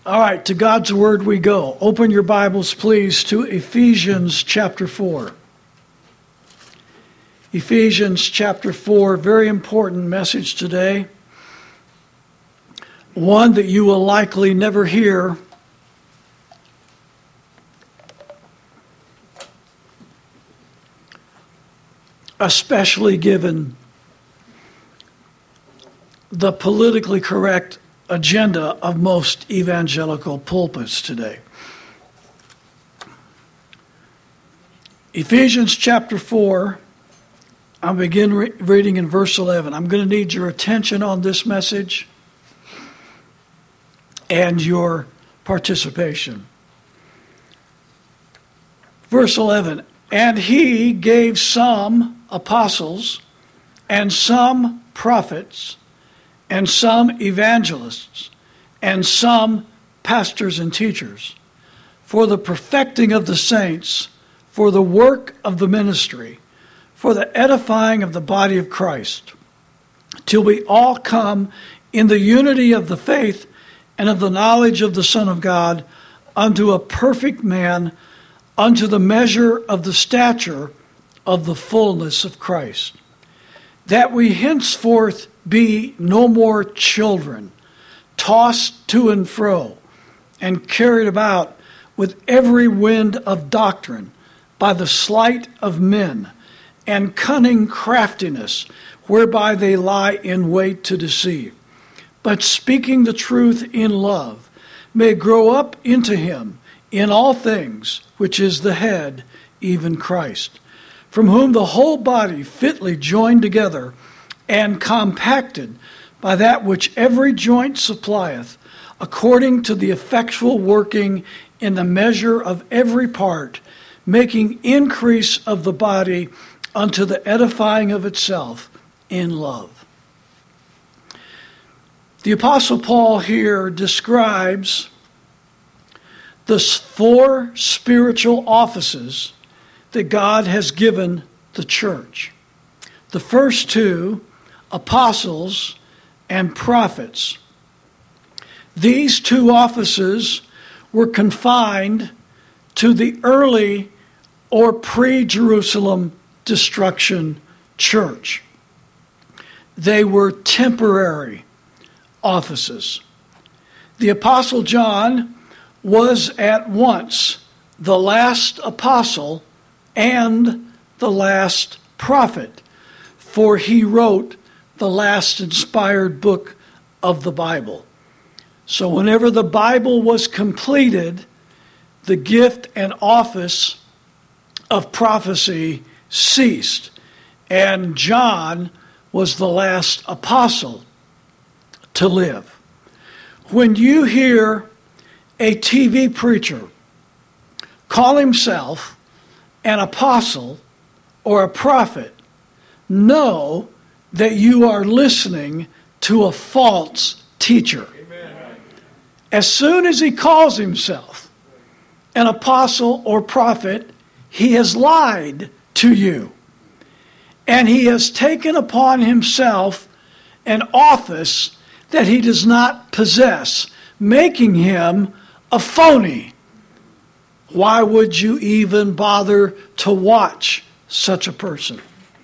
All right, to God's Word we go. Open your Bibles, please, to Ephesians chapter 4. Ephesians chapter 4, very important message today. One that you will likely never hear. Especially given the politically correct agenda of most evangelical pulpits today. Ephesians chapter 4, I'll begin reading in verse 11. I'm going to need your attention on this message and your participation. Verse 11, and he gave some apostles and some prophets and some evangelists, and some pastors and teachers, for the perfecting of the saints, for the work of the ministry, for the edifying of the body of Christ, till we all come in the unity of the faith and of the knowledge of the Son of God, unto a perfect man, unto the measure of the stature of the fullness of Christ, that we henceforth be no more children, tossed to and fro, and carried about with every wind of doctrine, by the sleight of men, and cunning craftiness, whereby they lie in wait to deceive. But speaking the truth in love, may grow up into him in all things, which is the head, even Christ, from whom the whole body fitly joined together and compacted by that which every joint supplieth, according to the effectual working in the measure of every part, making increase of the body unto the edifying of itself in love. The Apostle Paul here describes the 4 spiritual offices that God has given the church. The first 2, apostles and prophets. These 2 offices were confined to the early or pre-Jerusalem destruction church. They were temporary offices. The Apostle John was at once the last apostle and the last prophet, for he wrote the last inspired book of the Bible. So whenever the Bible was completed, the gift and office of prophecy ceased, and John was the last apostle to live. When you hear a TV preacher call himself an apostle or a prophet, know that you are listening to a false teacher. Amen. As soon as he calls himself an apostle or prophet, he has lied to you. And he has taken upon himself an office that he does not possess, making him a phony. Why would you even bother to watch such a person?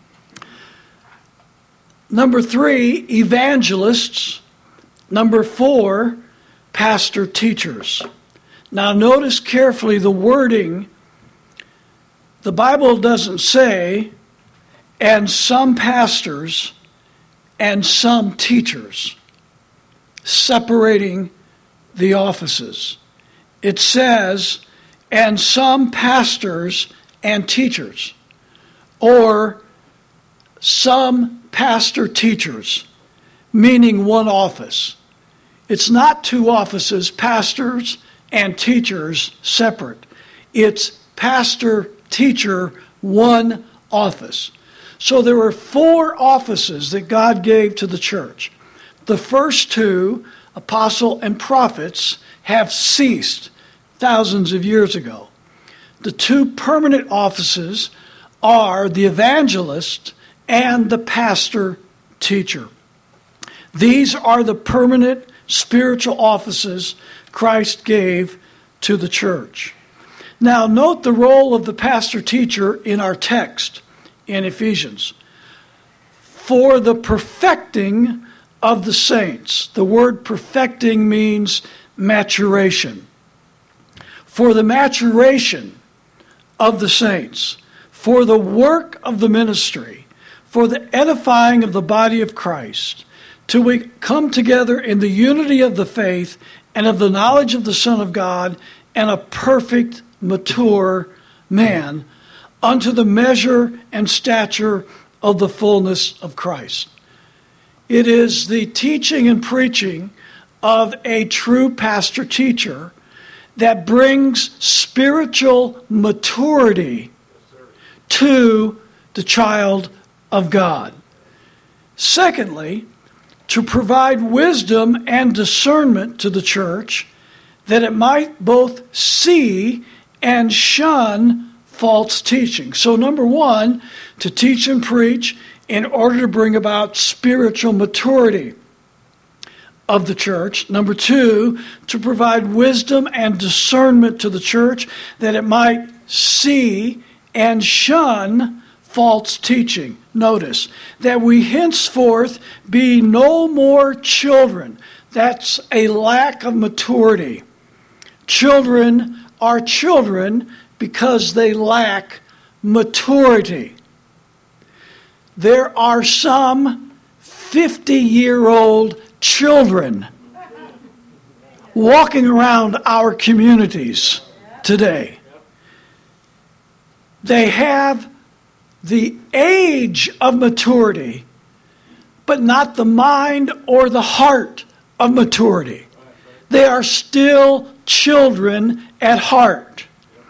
Number 3, evangelists. Number 4, pastor teachers. Now notice carefully the wording. The Bible doesn't say, and some pastors and some teachers, separating the offices. It says, and some pastors and teachers, or some pastor teachers, meaning one office. It's not 2 offices, pastors and teachers separate. It's pastor, teacher, one office. So there were 4 offices that God gave to the church. The first 2, apostle and prophets, have ceased thousands of years ago. The 2 permanent offices are the evangelist and the pastor teacher. These are the permanent spiritual offices Christ gave to the church. Now, note the role of the pastor-teacher in our text in Ephesians. For the perfecting of the saints. The word perfecting means maturation. For the maturation of the saints. For the work of the ministry. For the edifying of the body of Christ. Till we come together in the unity of the faith and of the knowledge of the Son of God and a perfect, mature man, unto the measure and stature of the fullness of Christ. It is the teaching and preaching of a true pastor-teacher that brings spiritual maturity to the child of God. Secondly, to provide wisdom and discernment to the church that it might both see and shun false teaching. So number one, to teach and preach in order to bring about spiritual maturity of the church. Number two, to provide wisdom and discernment to the church that it might see and shun false teaching. Notice that we henceforth be no more children. That's a lack of maturity. Children are children because they lack maturity. There are some 50-year-old children walking around our communities today. They have the age of maturity, but not the mind or the heart of maturity. They are still children at heart.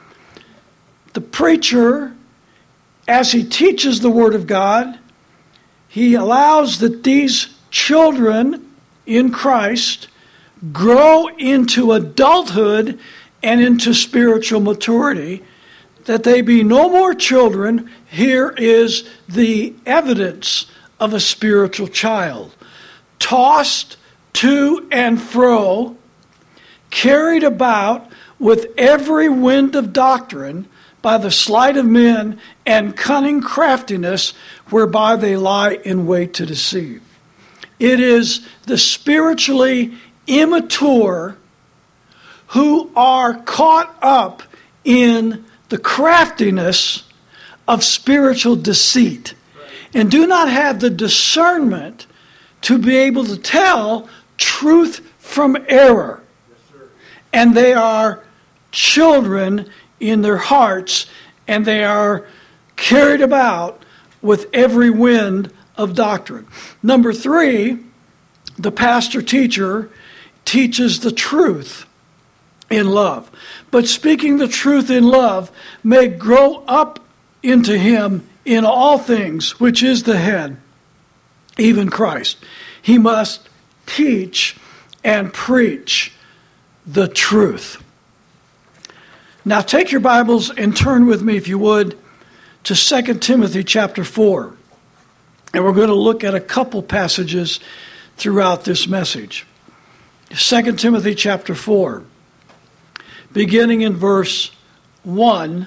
The preacher, as he teaches the Word of God, he allows that these children in Christ grow into adulthood and into spiritual maturity, that they be no more children. Here is the evidence of a spiritual child. Tossed to and fro, carried about with every wind of doctrine, by the sleight of men and cunning craftiness whereby they lie in wait to deceive. It is the spiritually immature who are caught up in the craftiness of spiritual deceit and do not have the discernment to be able to tell truth from error. And they are children in their hearts, and they are carried about with every wind of doctrine. Number three, the pastor-teacher teaches the truth in love. But speaking the truth in love may grow up into him in all things, which is the head, even Christ. He must teach and preach the truth. Now take your Bibles and turn with me, if you would, to 2 Timothy chapter 4. And we're going to look at a couple passages throughout this message. 2 Timothy chapter 4, beginning in verse 1,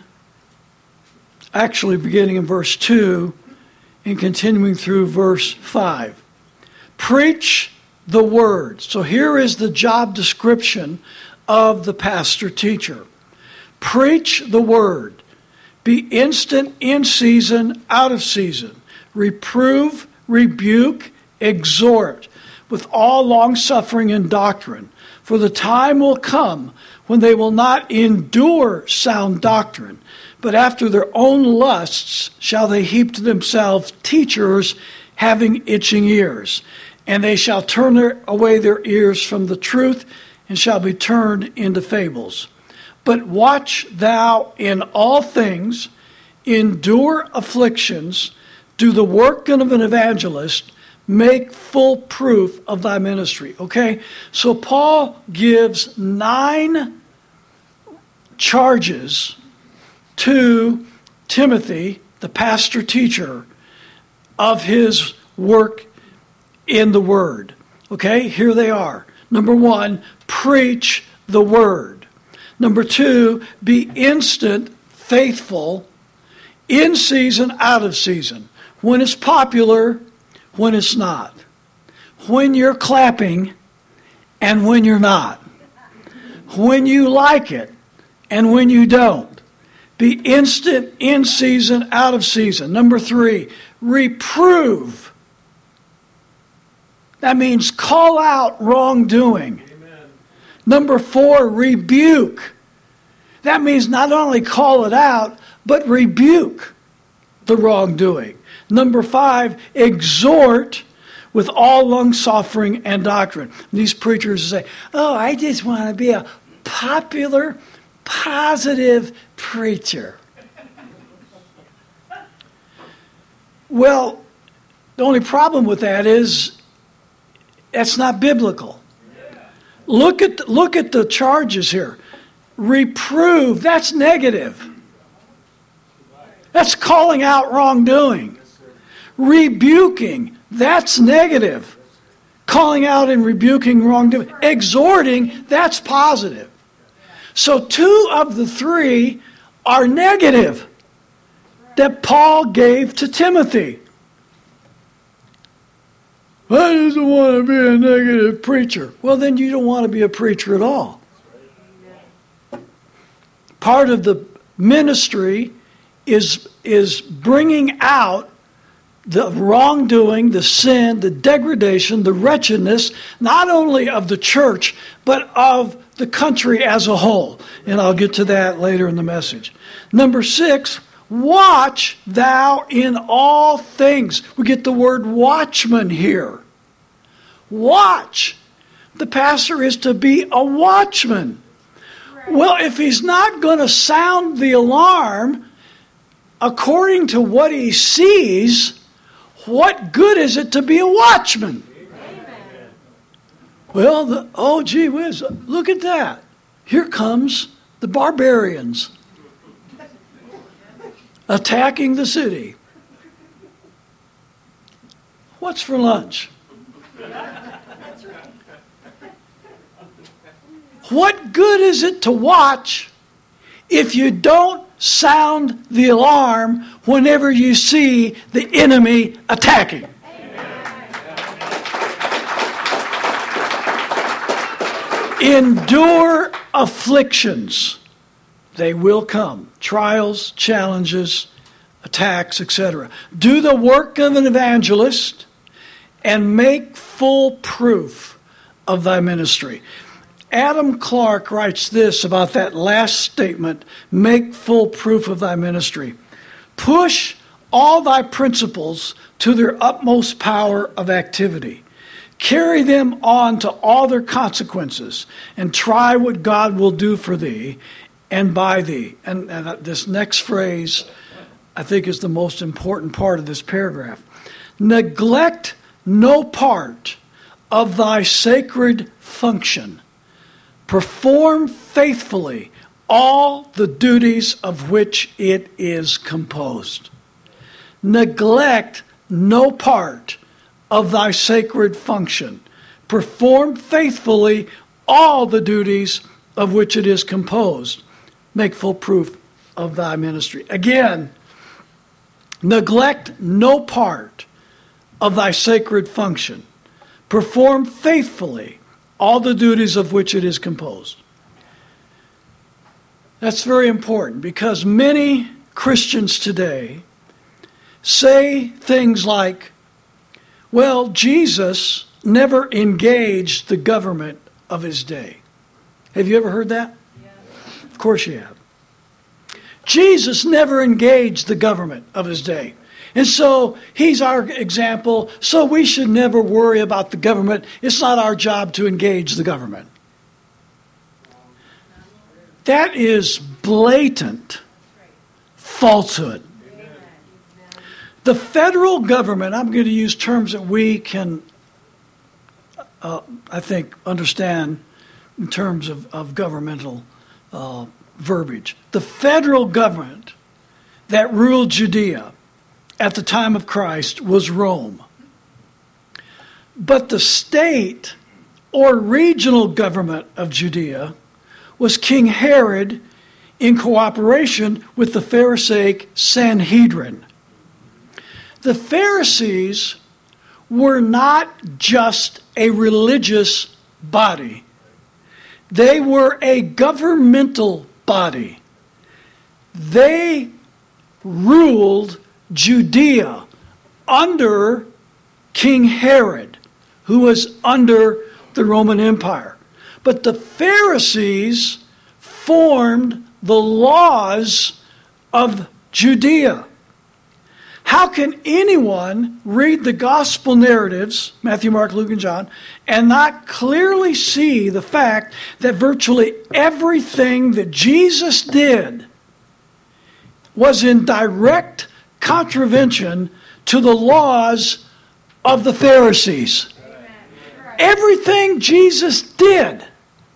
actually beginning in verse 2, and continuing through verse 5. Preach the word. So here is the job description of the pastor-teacher. Preach the word. Be instant in season, out of season. Reprove, rebuke, exhort, with all longsuffering and doctrine. For the time will come when they will not endure sound doctrine, but after their own lusts shall they heap to themselves teachers having itching ears. And they shall turn away their ears from the truth, and shall be turned into fables. But watch thou in all things, endure afflictions, do the work of an evangelist, make full proof of thy ministry. Okay, so Paul gives 9 charges to Timothy, the pastor-teacher, of his work in the word. Okay, here they are. Number 1, preach the word. Number 2, be instant, faithful, in season, out of season. When it's popular, when it's not. When you're clapping and when you're not. When you like it and when you don't. Be instant, in season, out of season. Number 3, reprove. That means call out wrongdoing. Amen. Number 4, rebuke. That means not only call it out, but rebuke the wrongdoing. Number 5, exhort with all long-suffering and doctrine. These preachers say, oh, I just want to be a popular, positive preacher. Well, the only problem with that is that's not biblical. Look at the charges here. Reprove, that's negative. That's calling out wrongdoing. Rebuking, that's negative. Calling out and rebuking wrongdoing. Exhorting, that's positive. So 2 of the 3 are negative that Paul gave to Timothy. I just don't want to be a negative preacher. Well, then you don't want to be a preacher at all. Part of the ministry is bringing out the wrongdoing, the sin, the degradation, the wretchedness, not only of the church, but of the country as a whole. And I'll get to that later in the message. Number 6, watch thou in all things. We get the word watchman here. Watch. The pastor is to be a watchman. Well, if he's not going to sound the alarm according to what he sees, what good is it to be a watchman? Amen. Well, gee whiz, look at that. Here comes the barbarians attacking the city. What's for lunch? What good is it to watch if you don't sound the alarm whenever you see the enemy attacking? Endure afflictions. They will come. Trials, challenges, attacks, etc. Do the work of an evangelist and make full proof of thy ministry. Adam Clarke writes this about that last statement, make full proof of thy ministry. Push all thy principles to their utmost power of activity. Carry them on to all their consequences and try what God will do for thee and by thee. And this next phrase, I think, is the most important part of this paragraph. Neglect no part of thy sacred function. Perform faithfully all the duties of which it is composed. Neglect no part of thy sacred function. Perform faithfully all the duties of which it is composed. Make full proof of thy ministry. Again, neglect no part of thy sacred function. Perform faithfully all the duties of which it is composed. That's very important because many Christians today say things like, well, Jesus never engaged the government of his day. Have you ever heard that? Yes. Of course you have. Jesus never engaged the government of his day. And so he's our example, so we should never worry about the government. It's not our job to engage the government. That is blatant falsehood. The federal government, I'm going to use terms that we can, I think, understand in terms of governmental verbiage. The federal government that ruled Judea at the time of Christ was Rome. But the state or regional government of Judea was King Herod in cooperation with the Pharisaic Sanhedrin. The Pharisees were not just a religious body. They were a governmental body. They ruled Judea under King Herod, who was under the Roman Empire. But the Pharisees formed the laws of Judea. How can anyone read the gospel narratives, Matthew, Mark, Luke, and John, and not clearly see the fact that virtually everything that Jesus did was in direct contravention to the laws of the Pharisees? Everything Jesus did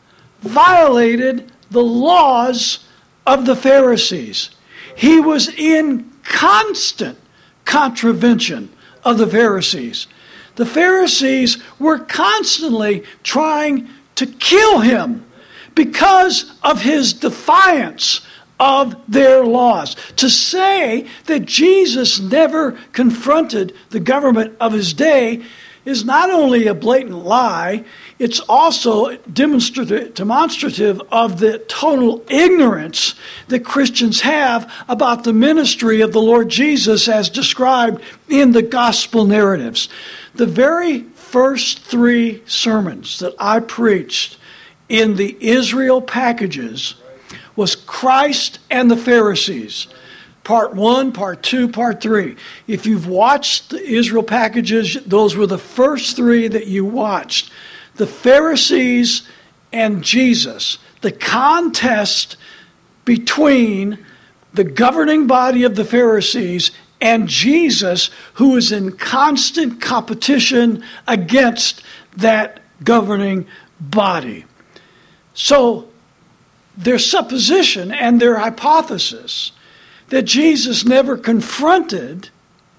violated the laws of the Pharisees. He was in constant contravention of the Pharisees. The Pharisees were constantly trying to kill him because of his defiance of their laws. To say that Jesus never confronted the government of his day is not only a blatant lie, it's also demonstrative of the total ignorance that Christians have about the ministry of the Lord Jesus as described in the gospel narratives. The very first 3 sermons that I preached in the Israel packages was Christ and the Pharisees. Part 1, Part 2, Part 3. If you've watched the Israel packages, those were the first 3 that you watched. The Pharisees and Jesus. The contest between the governing body of the Pharisees and Jesus, who is in constant competition against that governing body. So, their supposition and their hypothesis that Jesus never confronted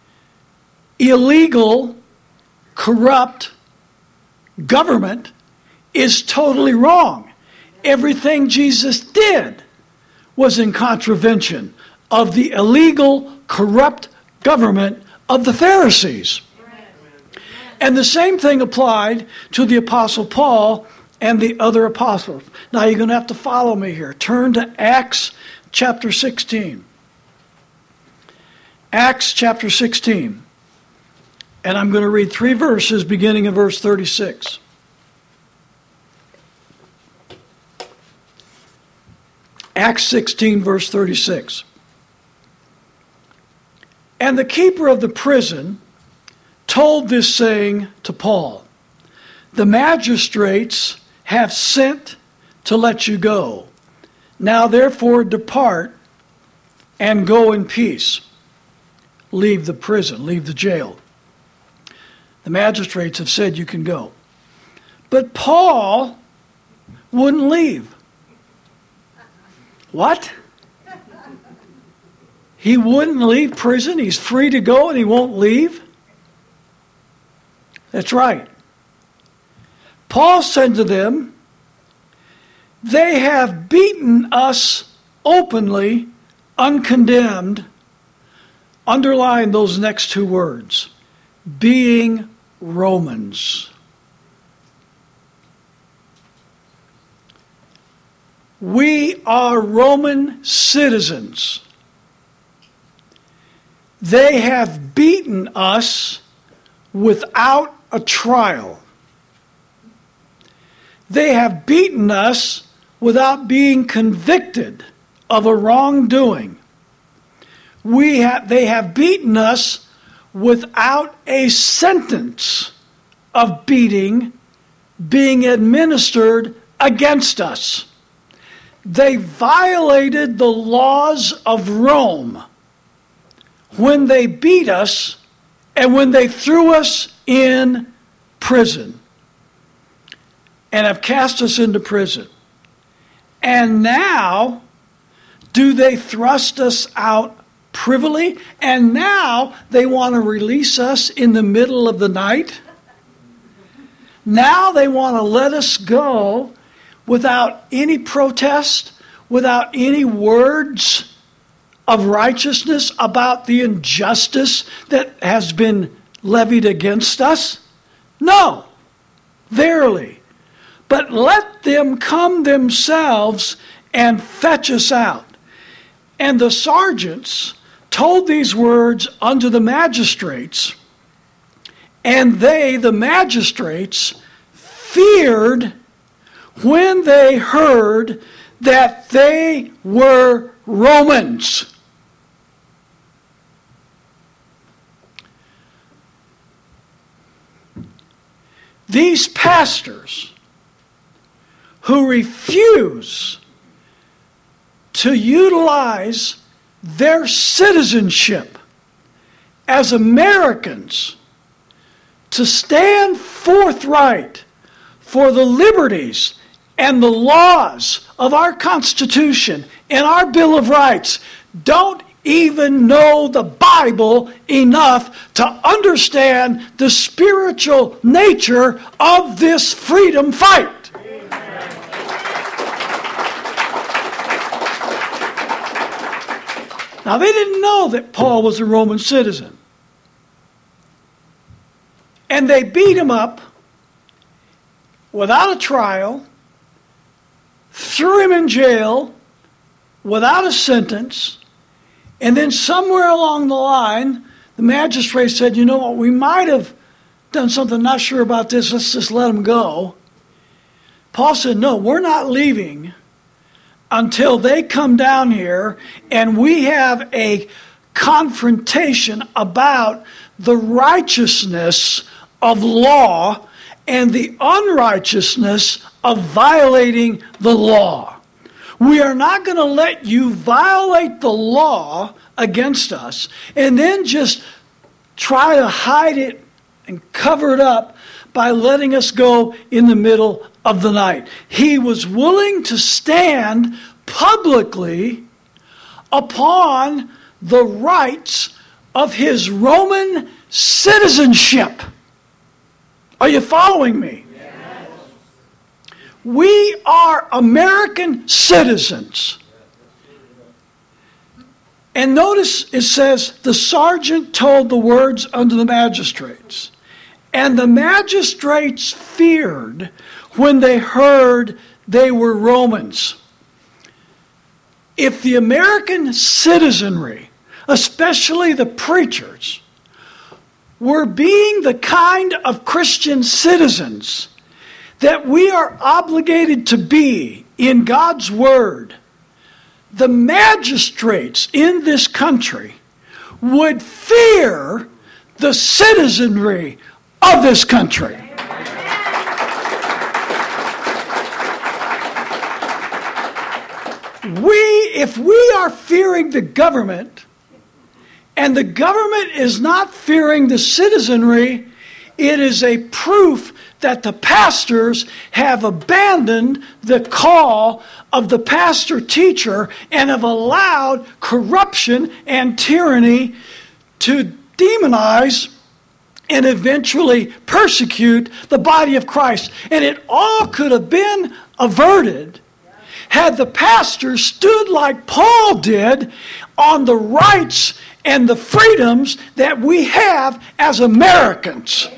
illegal, corrupt government is totally wrong. Everything Jesus did was in contravention of the illegal, corrupt government of the Pharisees. And the same thing applied to the Apostle Paul and the other apostles. Now you're going to have to follow me here. Turn to Acts chapter 16. Acts chapter 16. And I'm going to read 3 verses beginning in verse 36. Acts 16 verse 36. And the keeper of the prison told this saying to Paul, "The magistrates have sent to let you go. Now therefore depart and go in peace." Leave the prison, leave the jail. The magistrates have said you can go. But Paul wouldn't leave. What? He wouldn't leave prison? He's free to go and he won't leave? That's right. Paul said to them, "They have beaten us openly, uncondemned." Underline those next 2 words. Being Romans. We are Roman citizens. They have beaten us without a trial. They have beaten us without being convicted of a wrongdoing. They have beaten us without a sentence of beating being administered against us. They violated the laws of Rome when they beat us and when they threw us in prison and have cast us into prison. And now, do they thrust us out privily? And now they want to release us in the middle of the night? Now they want to let us go without any protest, without any words of righteousness about the injustice that has been levied against us? No, verily. But let them come themselves and fetch us out. And the sergeants told these words unto the magistrates, and they, the magistrates, feared when they heard that they were Romans. These pastors who refuse to utilize their citizenship as Americans to stand forthright for the liberties and the laws of our Constitution and our Bill of Rights don't even know the Bible enough to understand the spiritual nature of this freedom fight. Now, they didn't know that Paul was a Roman citizen. And they beat him up without a trial, threw him in jail without a sentence, and then somewhere along the line, the magistrate said, you know what, we might have done something, not sure about this, let's just let him go. Paul said, no, we're not leaving until they come down here and we have a confrontation about the righteousness of law and the unrighteousness of violating the law. We are not going to let you violate the law against us and then just try to hide it and cover it up by letting us go in the middle of the night. He was willing to stand publicly upon the rights of his Roman citizenship. Are you following me? Yes. We are American citizens. And notice it says, the sergeant told the words unto the magistrates. And the magistrates feared when they heard they were Romans. If the American citizenry, especially the preachers, were being the kind of Christian citizens that we are obligated to be in God's Word, the magistrates in this country would fear the citizenry of this country. If we are fearing the government, and the government is not fearing the citizenry, it is a proof that the pastors have abandoned the call of the pastor-teacher and have allowed corruption and tyranny to demonize and eventually persecute the body of Christ. And it all could have been averted had the pastor stood like Paul did on the rights and the freedoms that we have as Americans.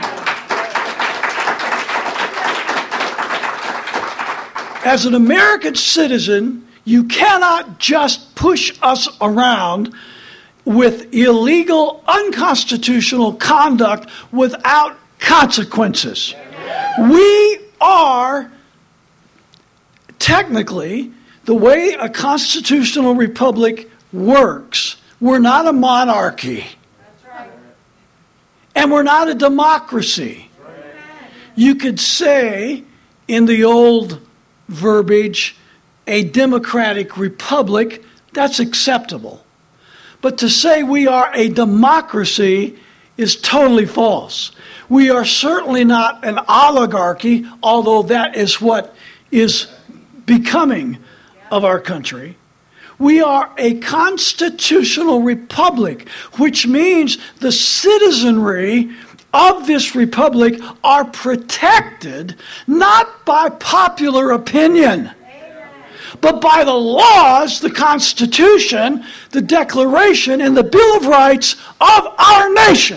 As an American citizen, you cannot just push us around with illegal, unconstitutional conduct without consequences. We are technically, the way a constitutional republic works, we're not a monarchy. That's right. And we're not a democracy. Right. You could say, in the old verbiage, a democratic republic, that's acceptable. But to say we are a democracy is totally false. We are certainly not an oligarchy, although that is what is becoming of our country. We are a constitutional republic, which means the citizenry of this republic are protected not by popular opinion, but by the laws, the Constitution, the Declaration, and the Bill of Rights of our nation.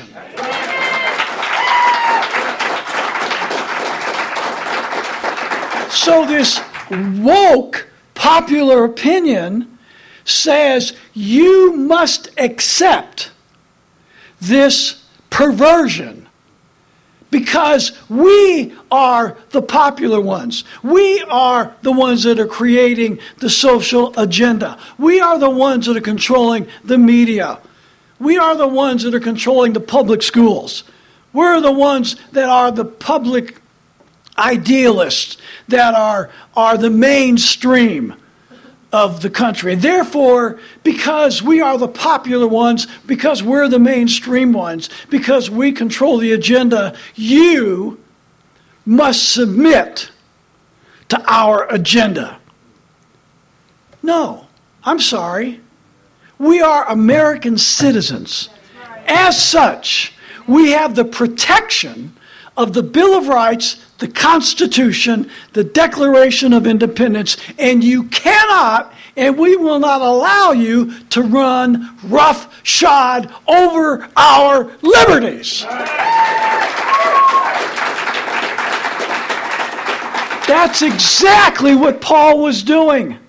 So this woke popular opinion says you must accept this perversion because we are the popular ones. We are the ones that are creating the social agenda. We are the ones that are controlling the media. We are the ones that are controlling the public schools. We're the ones that are the public idealists, that are the mainstream of the country. And therefore, because we are the popular ones, because we're the mainstream ones, because we control the agenda, you must submit to our agenda. No, I'm sorry. We are American citizens. As such, we have the protection of the Bill of Rights, the Constitution, the Declaration of Independence, and you cannot, and we will not allow you to run roughshod over our liberties. That's exactly what Paul was doing.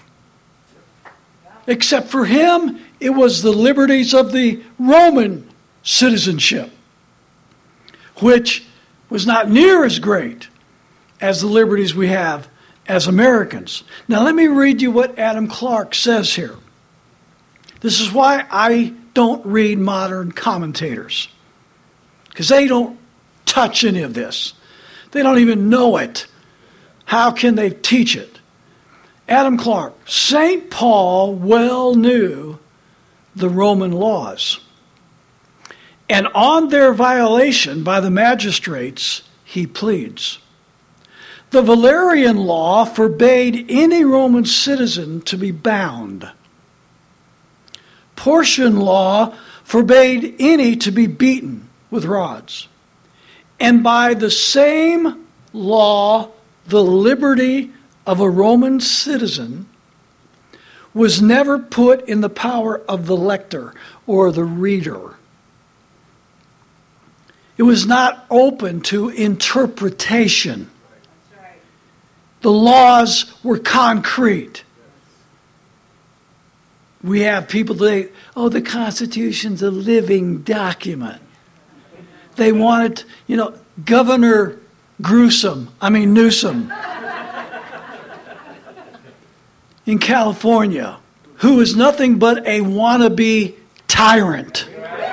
Except for him, it was the liberties of the Roman citizenship, which was not near as great as the liberties we have as Americans. Now let me read you what Adam Clarke says here. This is why I don't read modern commentators, because they don't touch any of this. They don't even know it. How can they teach it? Adam Clarke, St. Paul well knew the Roman laws, and on their violation by the magistrates, he pleads. The Valerian law forbade any Roman citizen to be bound. Porcian law forbade any to be beaten with rods. And by the same law, the liberty of a Roman citizen was never put in the power of the lector or the reader. It was not open to interpretation. The laws were concrete. We have people today, the Constitution's a living document. They wanted, Governor Newsom in California, who is nothing but a wannabe tyrant,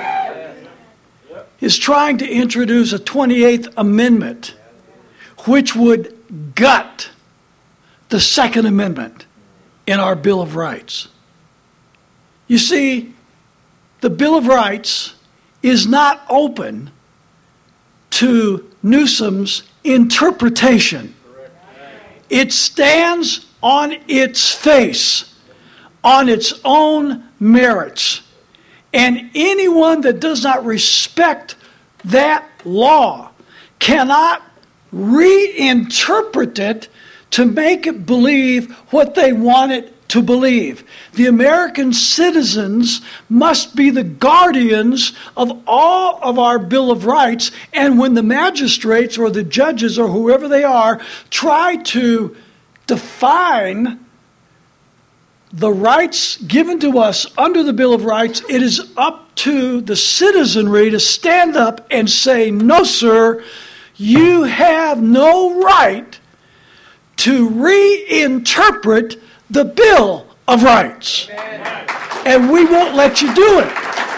is trying to introduce a 28th Amendment, which would gut the Second Amendment in our Bill of Rights. You see, the Bill of Rights is not open to Newsom's interpretation. It stands on its face, on its own merits. And anyone that does not respect that law cannot reinterpret it to make it believe what they want it to believe. The American citizens must be the guardians of all of our Bill of Rights, and when the magistrates or the judges or whoever they are try to define the rights given to us under the Bill of Rights, it is up to the citizenry to stand up and say, no, sir, you have no right to reinterpret the Bill of Rights. Amen. And we won't let you do it.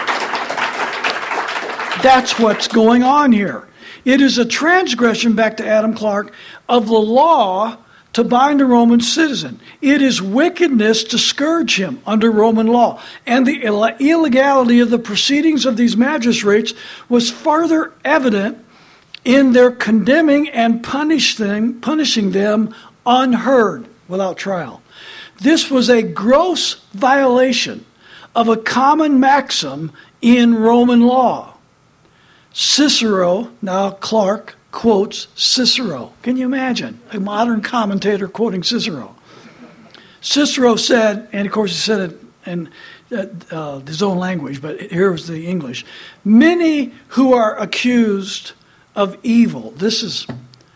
That's what's going on here. It is a transgression, back to Adam Clarke, of the law to bind a Roman citizen. It is wickedness to scourge him under Roman law. And the illegality of the proceedings of these magistrates was further evident in their condemning and punishing them unheard without trial. This was a gross violation of a common maxim in Roman law. Cicero, now Clark, quotes Cicero. Can you imagine? A modern commentator quoting Cicero. Cicero said, and of course he said it in his own language, but here was the English. Many who are accused of evil. This is...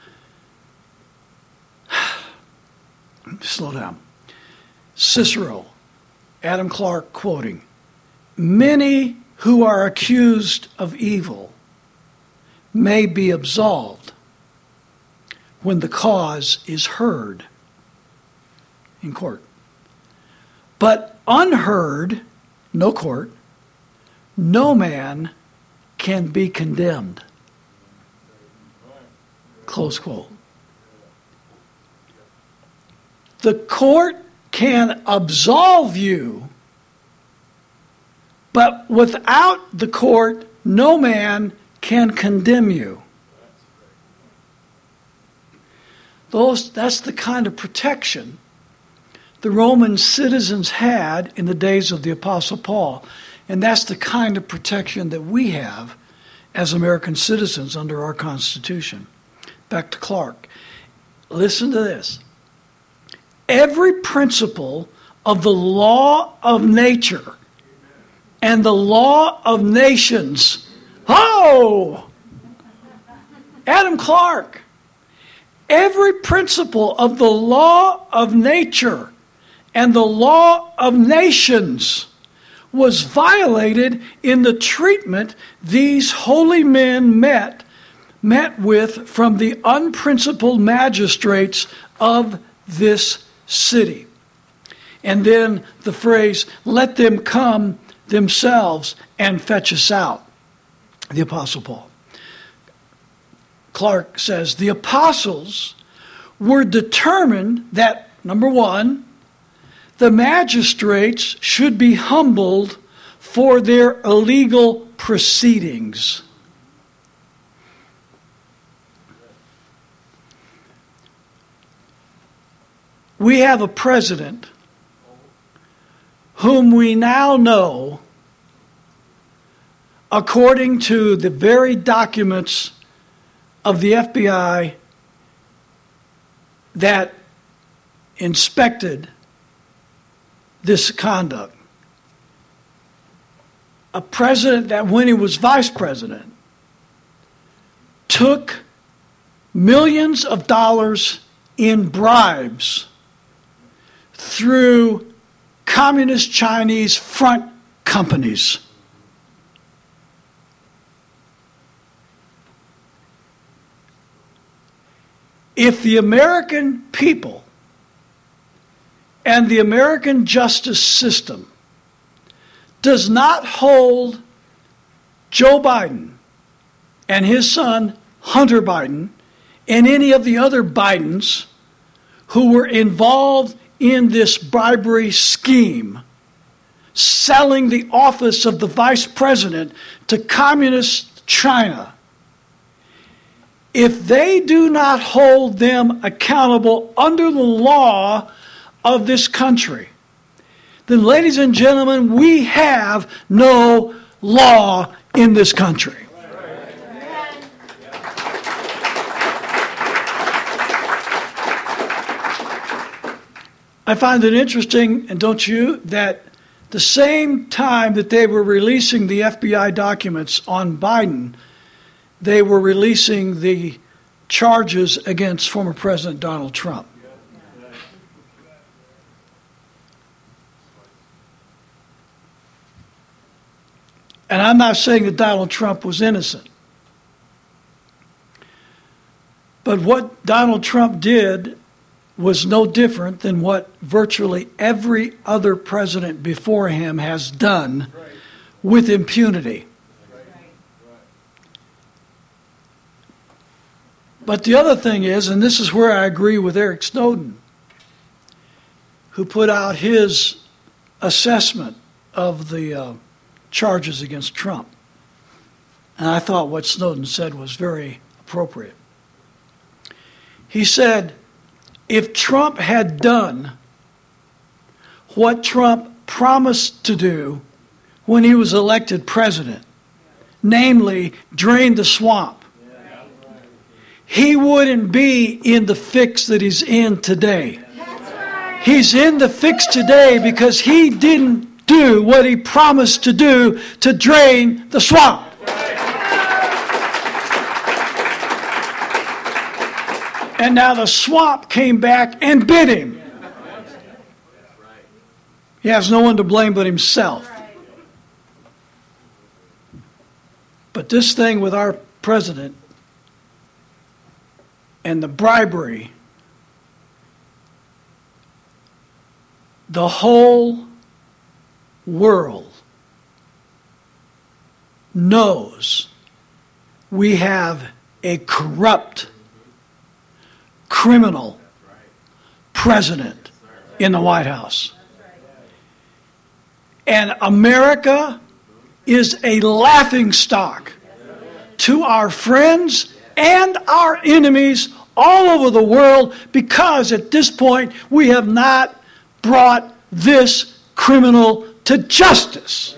Slow down. Cicero, Adam Clark quoting. Many who are accused of evil may be absolved when the cause is heard in court. But unheard, no court, no man can be condemned. Close quote. The court can absolve you, but without the court, no man can condemn you. That's the kind of protection the Roman citizens had in the days of the Apostle Paul. And that's the kind of protection that we have as American citizens under our Constitution. Back to Clark. Listen to this. Every principle of the law of nature and the law of nations. Oh! Adam Clark. Every principle of the law of nature and the law of nations was violated in the treatment these holy men met with from the unprincipled magistrates of this city. And then the phrase, let them come themselves and fetch us out. The Apostle Paul. Clark says, the apostles were determined that, number one, the magistrates should be humbled for their illegal proceedings. We have a president whom we now know, according to the very documents of the FBI that inspected this conduct, a president that when he was vice president took millions of dollars in bribes through communist Chinese front companies. If the American people and the American justice system does not hold Joe Biden and his son Hunter Biden and any of the other Bidens who were involved in this bribery scheme, selling the office of the vice president to communist China, if they do not hold them accountable under the law of this country, then, ladies and gentlemen, we have no law in this country. I find it interesting, and don't you, that the same time that they were releasing the FBI documents on Biden, they were releasing the charges against former President Donald Trump. And I'm not saying that Donald Trump was innocent. But what Donald Trump did was no different than what virtually every other president before him has done with impunity. But the other thing is, and this is where I agree with Eric Snowden, who put out his assessment of the charges against Trump. And I thought what Snowden said was very appropriate. He said, if Trump had done what Trump promised to do when he was elected president, namely, drain the swamp, he wouldn't be in the fix that he's in today. He's in the fix today because he didn't do what he promised to do to drain the swamp. And now the swamp came back and bit him. He has no one to blame but himself. But this thing with our president and the bribery, the whole world knows we have a corrupt, criminal president in the White House. And America is a laughingstock to our friends and our enemies all over the world because at this point we have not brought this criminal to justice.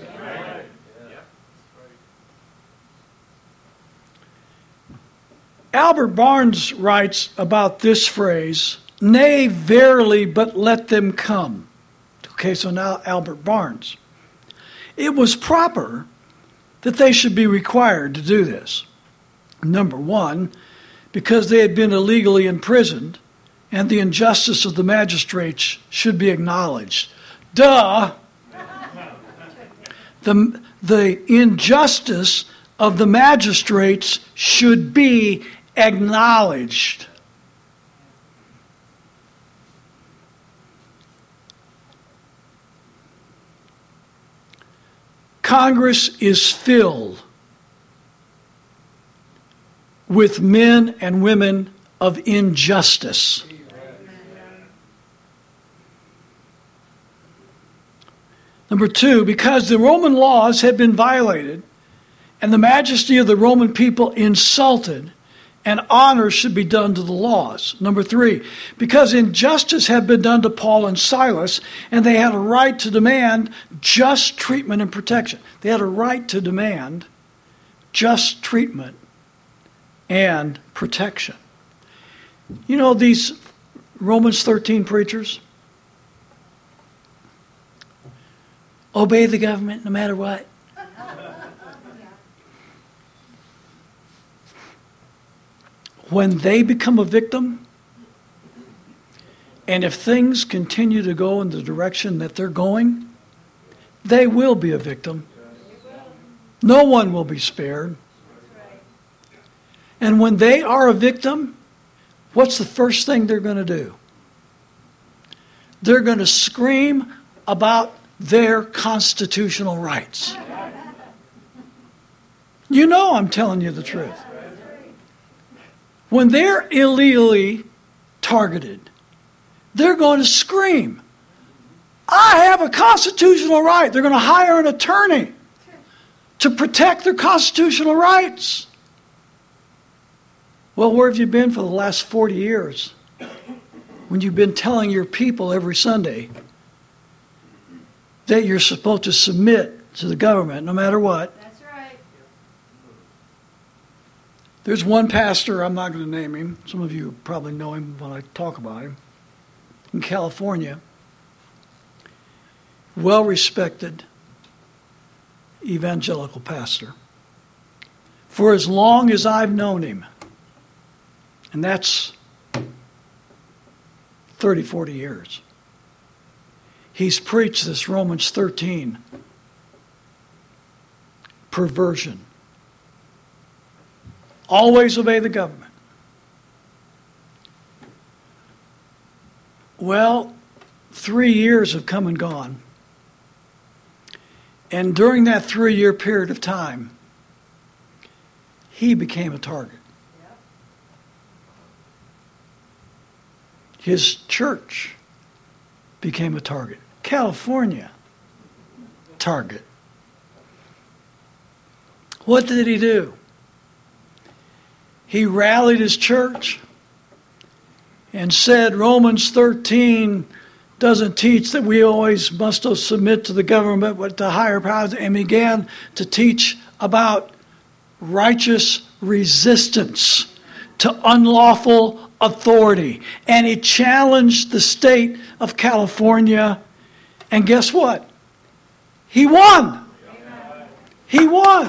Albert Barnes writes about this phrase, "Nay, verily, but let them come." Okay, so now Albert Barnes. It was proper that they should be required to do this. Number one, because they had been illegally imprisoned, and the injustice of the magistrates should be acknowledged. Duh! The injustice of the magistrates should be acknowledged. Congress is filled with men and women of injustice. Number two, because the Roman laws had been violated and the majesty of the Roman people insulted, and honor should be done to the laws. Number three, because injustice had been done to Paul and Silas, and they had a right to demand just treatment and protection. They had a right to demand just treatment and protection. You know these Romans 13 preachers? Obey the government no matter what. When they become a victim, and if things continue to go in the direction that they're going, they will be a victim. No one will be spared. And when they are a victim, what's the first thing they're going to do? They're going to scream about their constitutional rights. You know I'm telling you the truth. When they're illegally targeted, they're going to scream, I have a constitutional right. They're going to hire an attorney to protect their constitutional rights. Well, where have you been for the last 40 years when you've been telling your people every Sunday that you're supposed to submit to the government no matter what? There's one pastor, I'm not going to name him. Some of you probably know him when I talk about him. In California, well-respected evangelical pastor. For as long as I've known him, and that's 30, 40 years, he's preached this Romans 13 perversion. Always obey the government. Well, 3 years have come and gone. And during that 3-year period of time, he became a target. His church became a target. California, target. What did he do? He rallied his church and said Romans 13 doesn't teach that we always must submit to the government but to higher powers, and began to teach about righteous resistance to unlawful authority. And he challenged the state of California. And guess what? He won. He won.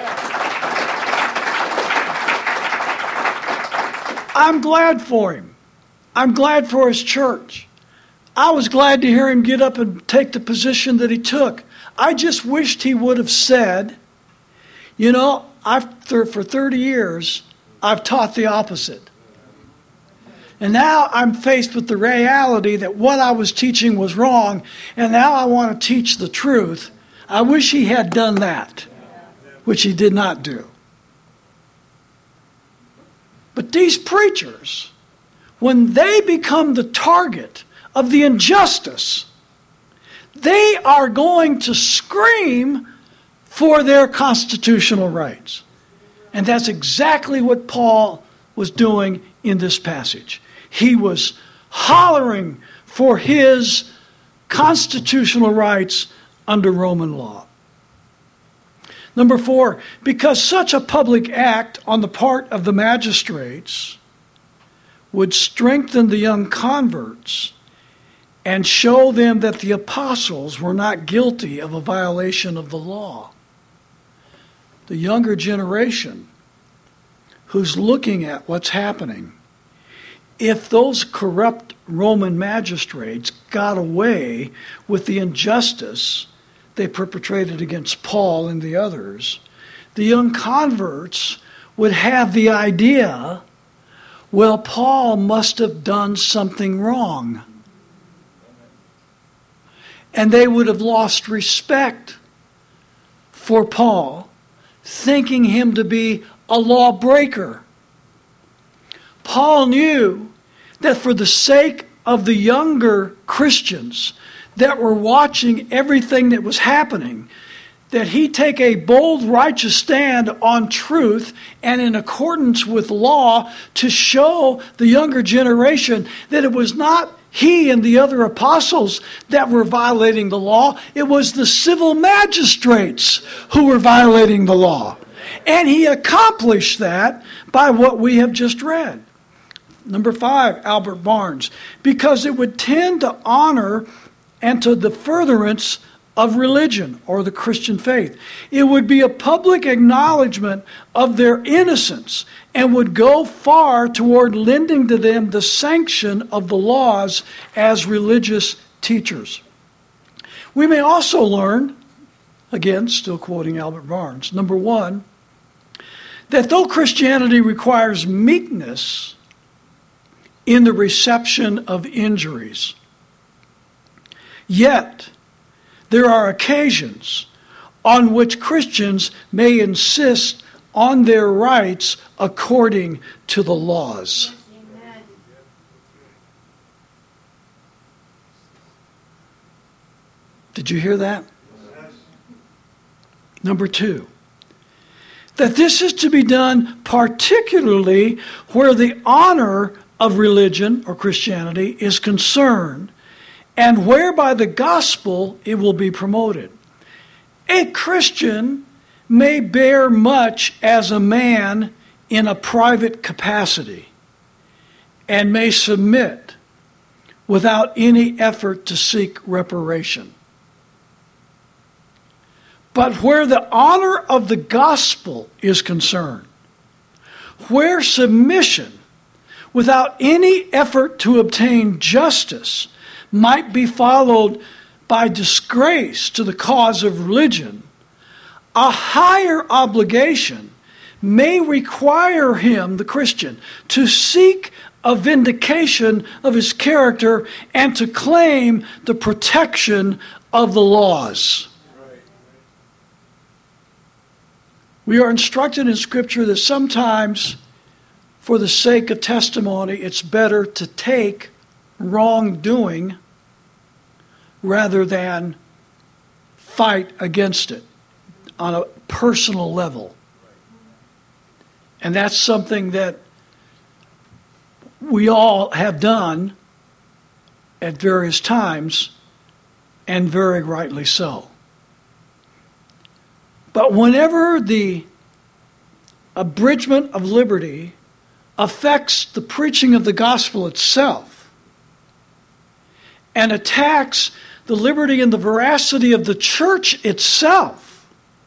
I'm glad for him. I'm glad for his church. I was glad to hear him get up and take the position that he took. I just wished he would have said, you know, for 30 years, I've taught the opposite. And now I'm faced with the reality that what I was teaching was wrong, and now I want to teach the truth. I wish he had done that, which he did not do. But these preachers, when they become the target of the injustice, they are going to scream for their constitutional rights. And that's exactly what Paul was doing in this passage. He was hollering for his constitutional rights under Roman law. Number 4, because such a public act on the part of the magistrates would strengthen the young converts and show them that the apostles were not guilty of a violation of the law. The younger generation who's looking at what's happening, if those corrupt Roman magistrates got away with the injustice they perpetrated against Paul and the others, the young converts would have the idea, well, Paul must have done something wrong. And they would have lost respect for Paul, thinking him to be a lawbreaker. Paul knew that for the sake of the younger Christians that were watching everything that was happening, that he take a bold, righteous stand on truth and in accordance with law to show the younger generation that it was not he and the other apostles that were violating the law. It was the civil magistrates who were violating the law. And he accomplished that by what we have just read. Number 5, Albert Barnes, because it would tend to honor and to the furtherance of religion or the Christian faith. It would be a public acknowledgement of their innocence and would go far toward lending to them the sanction of the laws as religious teachers. We may also learn, again, still quoting Albert Barnes, number 1, that though Christianity requires meekness in the reception of injuries, yet there are occasions on which Christians may insist on their rights according to the laws. Amen. Did you hear that? Number 2, that this is to be done particularly where the honor of religion or Christianity is concerned, and whereby the gospel it will be promoted. A Christian may bear much as a man in a private capacity and may submit without any effort to seek reparation. But where the honor of the gospel is concerned, where submission without any effort to obtain justice might be followed by disgrace to the cause of religion, a higher obligation may require him, the Christian, to seek a vindication of his character and to claim the protection of the laws. We are instructed in Scripture that sometimes, for the sake of testimony, it's better to take wrongdoing rather than fight against it on a personal level. And that's something that we all have done at various times, and very rightly so. But whenever the abridgment of liberty affects the preaching of the gospel itself and attacks the liberty and the veracity of the church itself.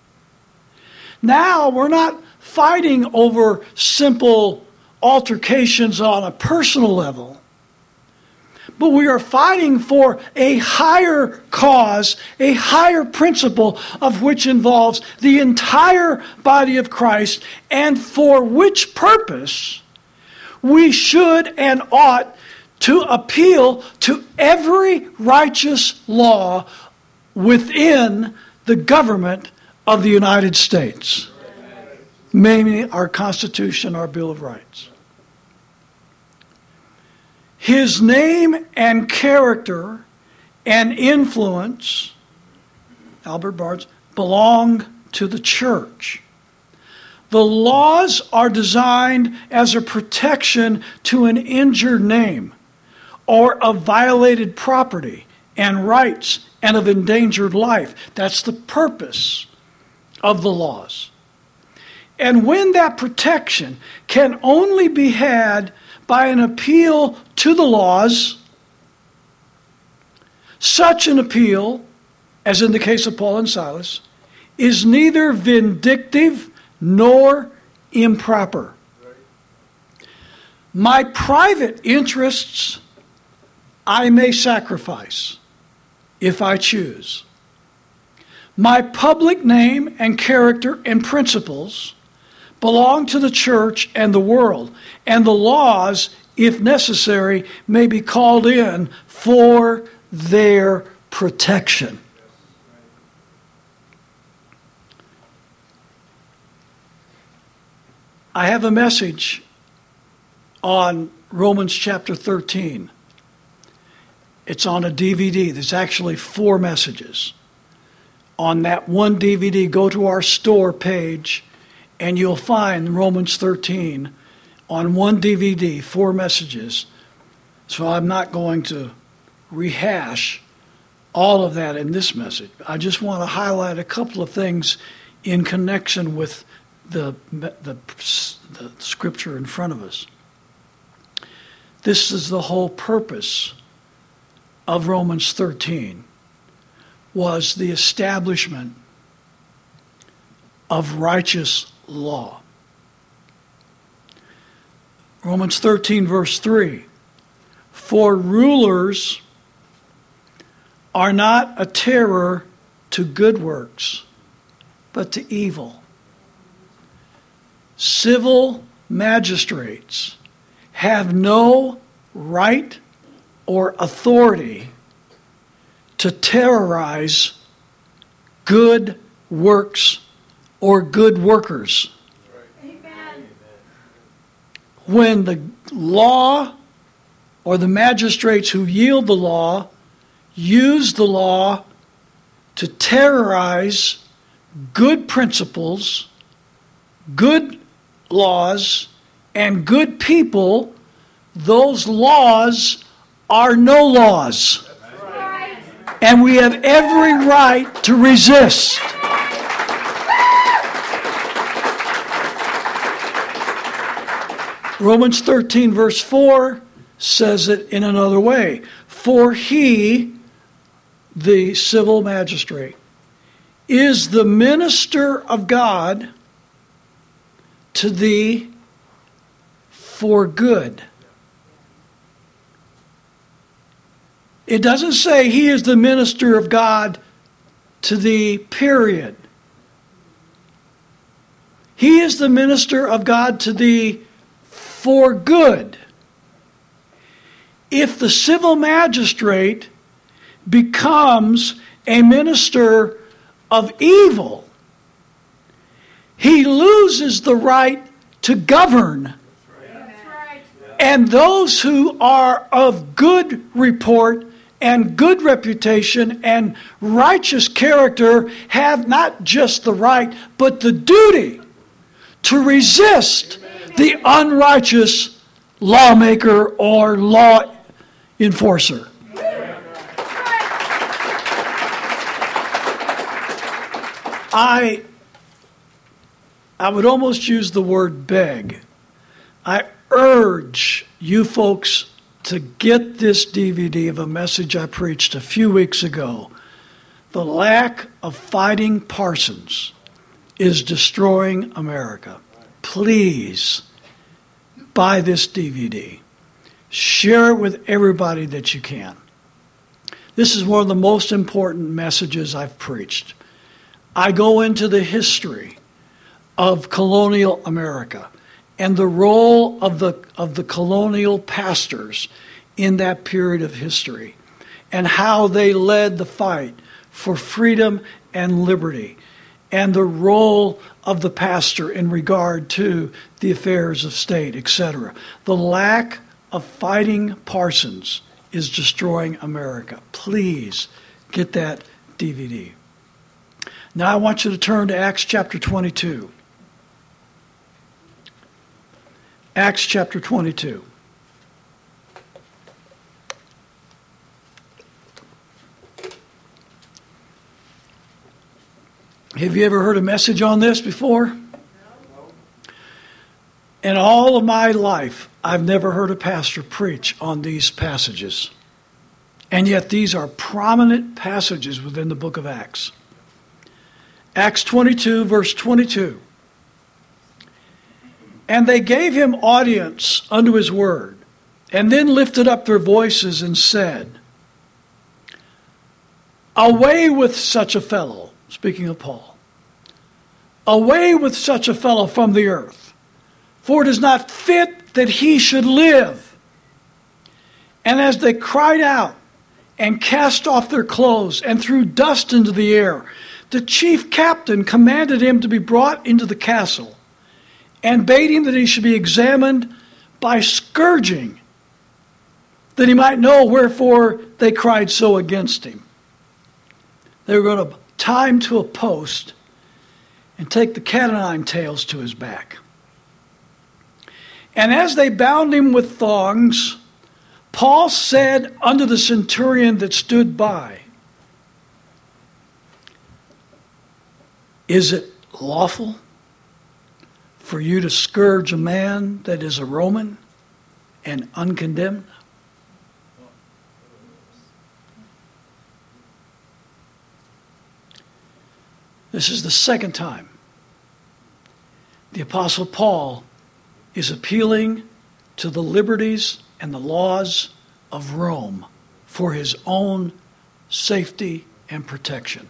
Now we're not fighting over simple altercations on a personal level, but we are fighting for a higher cause, a higher principle of which involves the entire body of Christ, and for which purpose we should and ought to appeal to every righteous law within the government of the United States, mainly our Constitution, our Bill of Rights. His name and character and influence, Albert Barnes, belong to the church. The laws are designed as a protection to an injured name or of violated property and rights and of endangered life. That's the purpose of the laws. And when that protection can only be had by an appeal to the laws, such an appeal, as in the case of Paul and Silas, is neither vindictive nor improper. My private interests I may sacrifice if I choose. My public name and character and principles belong to the church and the world, and the laws, if necessary, may be called in for their protection. I have a message on Romans chapter 13. It's on a DVD. There's actually 4 messages. On that one DVD, go to our store page, and you'll find Romans 13 on one DVD, 4 messages. So I'm not going to rehash all of that in this message. I just want to highlight a couple of things in connection with the scripture in front of us. This is the whole purpose of Romans 13, was the establishment of righteous law. Romans 13, verse 3. For rulers are not a terror to good works, but to evil. Civil magistrates have no right or authority to terrorize good works or good workers. Amen. When the law or the magistrates who yield the law use the law to terrorize good principles, good laws, and good people, those laws are no laws. Right. And we have every right to resist. Romans 13, verse 4 says it in another way. For he, the civil magistrate, is the minister of God to thee for good. It doesn't say he is the minister of God to thee, period. He is the minister of God to thee for good. If the civil magistrate becomes a minister of evil, he loses the right to govern. That's right. And those who are of good report and good reputation and righteous character have not just the right, but the duty to resist the unrighteous lawmaker or law enforcer. I I would almost use the word beg. I urge you folks to get this DVD of a message I preached a few weeks ago. The lack of fighting Parsons is destroying America. Please buy this DVD. Share it with everybody that you can. This is one of the most important messages I've preached. I go into the history of colonial America and the role of the colonial pastors in that period of history and how they led the fight for freedom and liberty and the role of the pastor in regard to the affairs of state, etc. The lack of fighting Parsons is destroying America. Please get that DVD. Now I want you to turn to Acts chapter 22. Acts chapter 22. Have you ever heard a message on this before? In all of my life, I've never heard a pastor preach on these passages. And yet these are prominent passages within the book of Acts. Acts 22, verse 22. And they gave him audience unto his word, and then lifted up their voices and said, Away with such a fellow, speaking of Paul, away with such a fellow from the earth, for it is not fit that he should live. And as they cried out and cast off their clothes and threw dust into the air, the chief captain commanded him to be brought into the castle and bade him that he should be examined by scourging, that he might know wherefore they cried so against him. They were going to tie him to a post and take the cat o' nine tails to his back. And as they bound him with thongs, Paul said unto the centurion that stood by, Is it lawful for you to scourge a man that is a Roman and uncondemned? This is the second time the Apostle Paul is appealing to the liberties and the laws of Rome for his own safety and protection.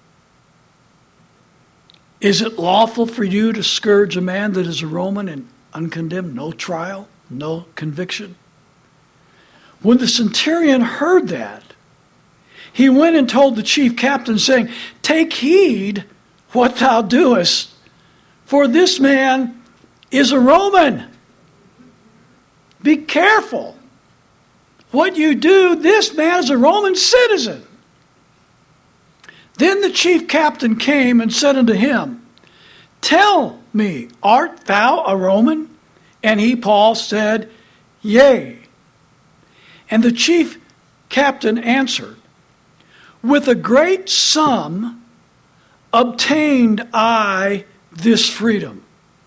Is it lawful for you to scourge a man that is a Roman and uncondemned, no trial, no conviction? When the centurion heard that, he went and told the chief captain, saying, Take heed what thou doest, for this man is a Roman. Be careful what you do. This man is a Roman citizen. Then the chief captain came and said unto him, Tell me, art thou a Roman? And he, Paul, said, Yea. And the chief captain answered, With a great sum obtained I this freedom.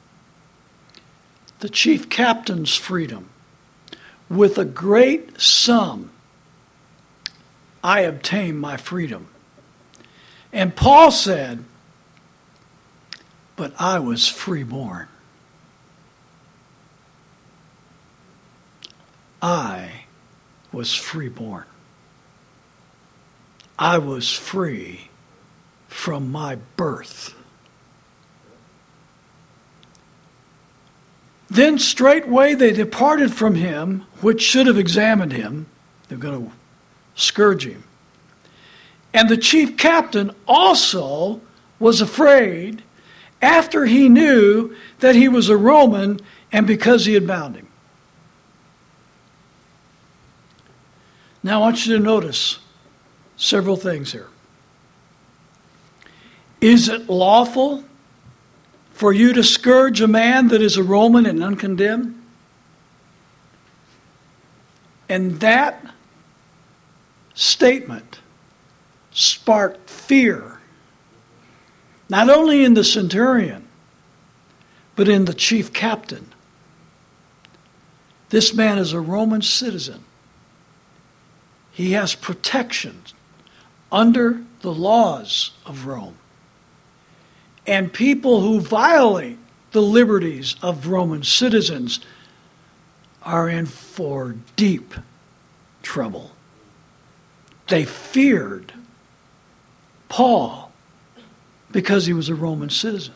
The chief captain's freedom. With a great sum I obtained my freedom. And Paul said, But I was freeborn. I was freeborn. I was free from my birth. Then straightway they departed from him, which should have examined him. They're going to scourge him. And the chief captain also was afraid after he knew that he was a Roman and because he had bound him. Now I want you to notice several things here. Is it lawful for you to scourge a man that is a Roman and uncondemned? And that statement sparked fear, not only in the centurion, but in the chief captain. This man is a Roman citizen. He has protection under the laws of Rome. And people who violate the liberties of Roman citizens are in for deep trouble. They feared Paul because he was a Roman citizen.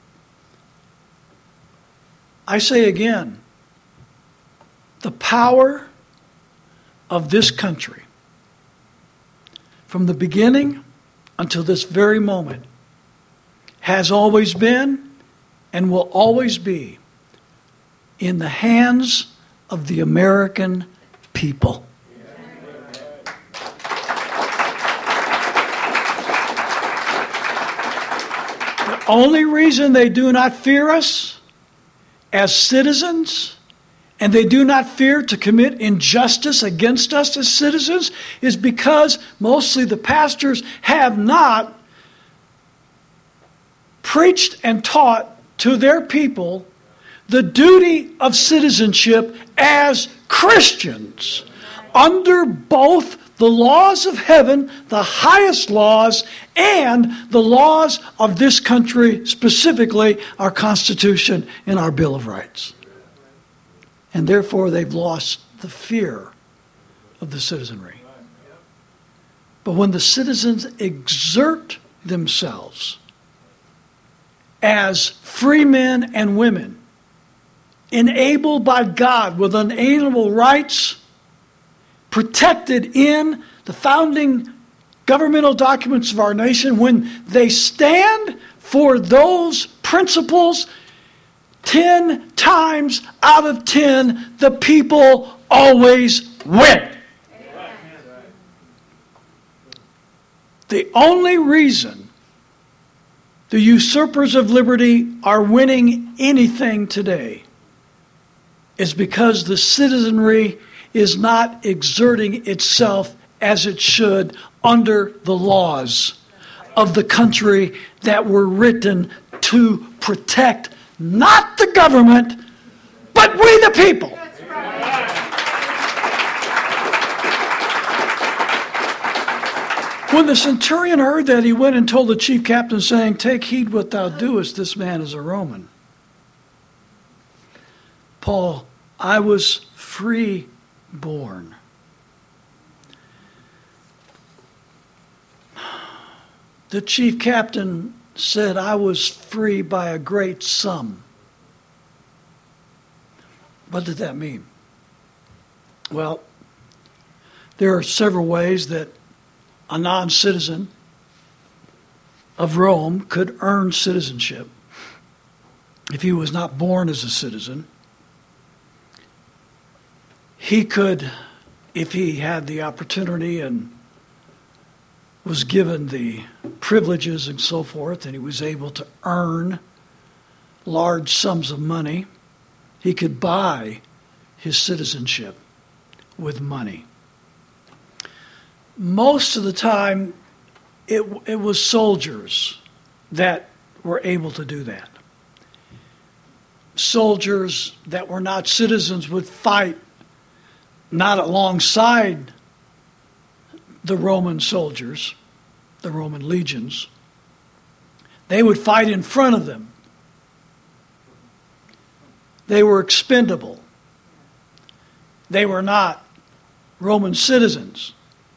I say again, the power of this country, from the beginning until this very moment, has always been and will always be in the hands of the American people. The only reason they do not fear us as citizens, and they do not fear to commit injustice against us as citizens, is because mostly the pastors have not preached and taught to their people the duty of citizenship as Christians under both the laws of heaven, the highest laws, and the laws of this country, specifically our Constitution and our Bill of Rights. And therefore they've lost the fear of the citizenry. But when the citizens exert themselves as free men and women, enabled by God with unalienable rights, protected in the founding governmental documents of our nation, when they stand for those principles, 10 times out of 10, the people always win. The only reason the usurpers of liberty are winning anything today is because the citizenry is not exerting itself as it should under the laws of the country that were written to protect not the government, but we the people. That's right. When the centurion heard that, he went and told the chief captain, saying, "Take heed what thou doest, this man is a Roman." Paul, I was free born. The chief captain said, I was free by a great sum. What did that mean? Well, there are several ways that a non-citizen of Rome could earn citizenship if he was not born as a citizen. He could, if he had the opportunity and was given the privileges and so forth, and he was able to earn large sums of money, he could buy his citizenship with money. Most of the time, it was soldiers that were able to do that. Soldiers that were not citizens would fight not alongside the Roman soldiers, the Roman legions. They would fight in front of them. They were expendable. They were not Roman citizens.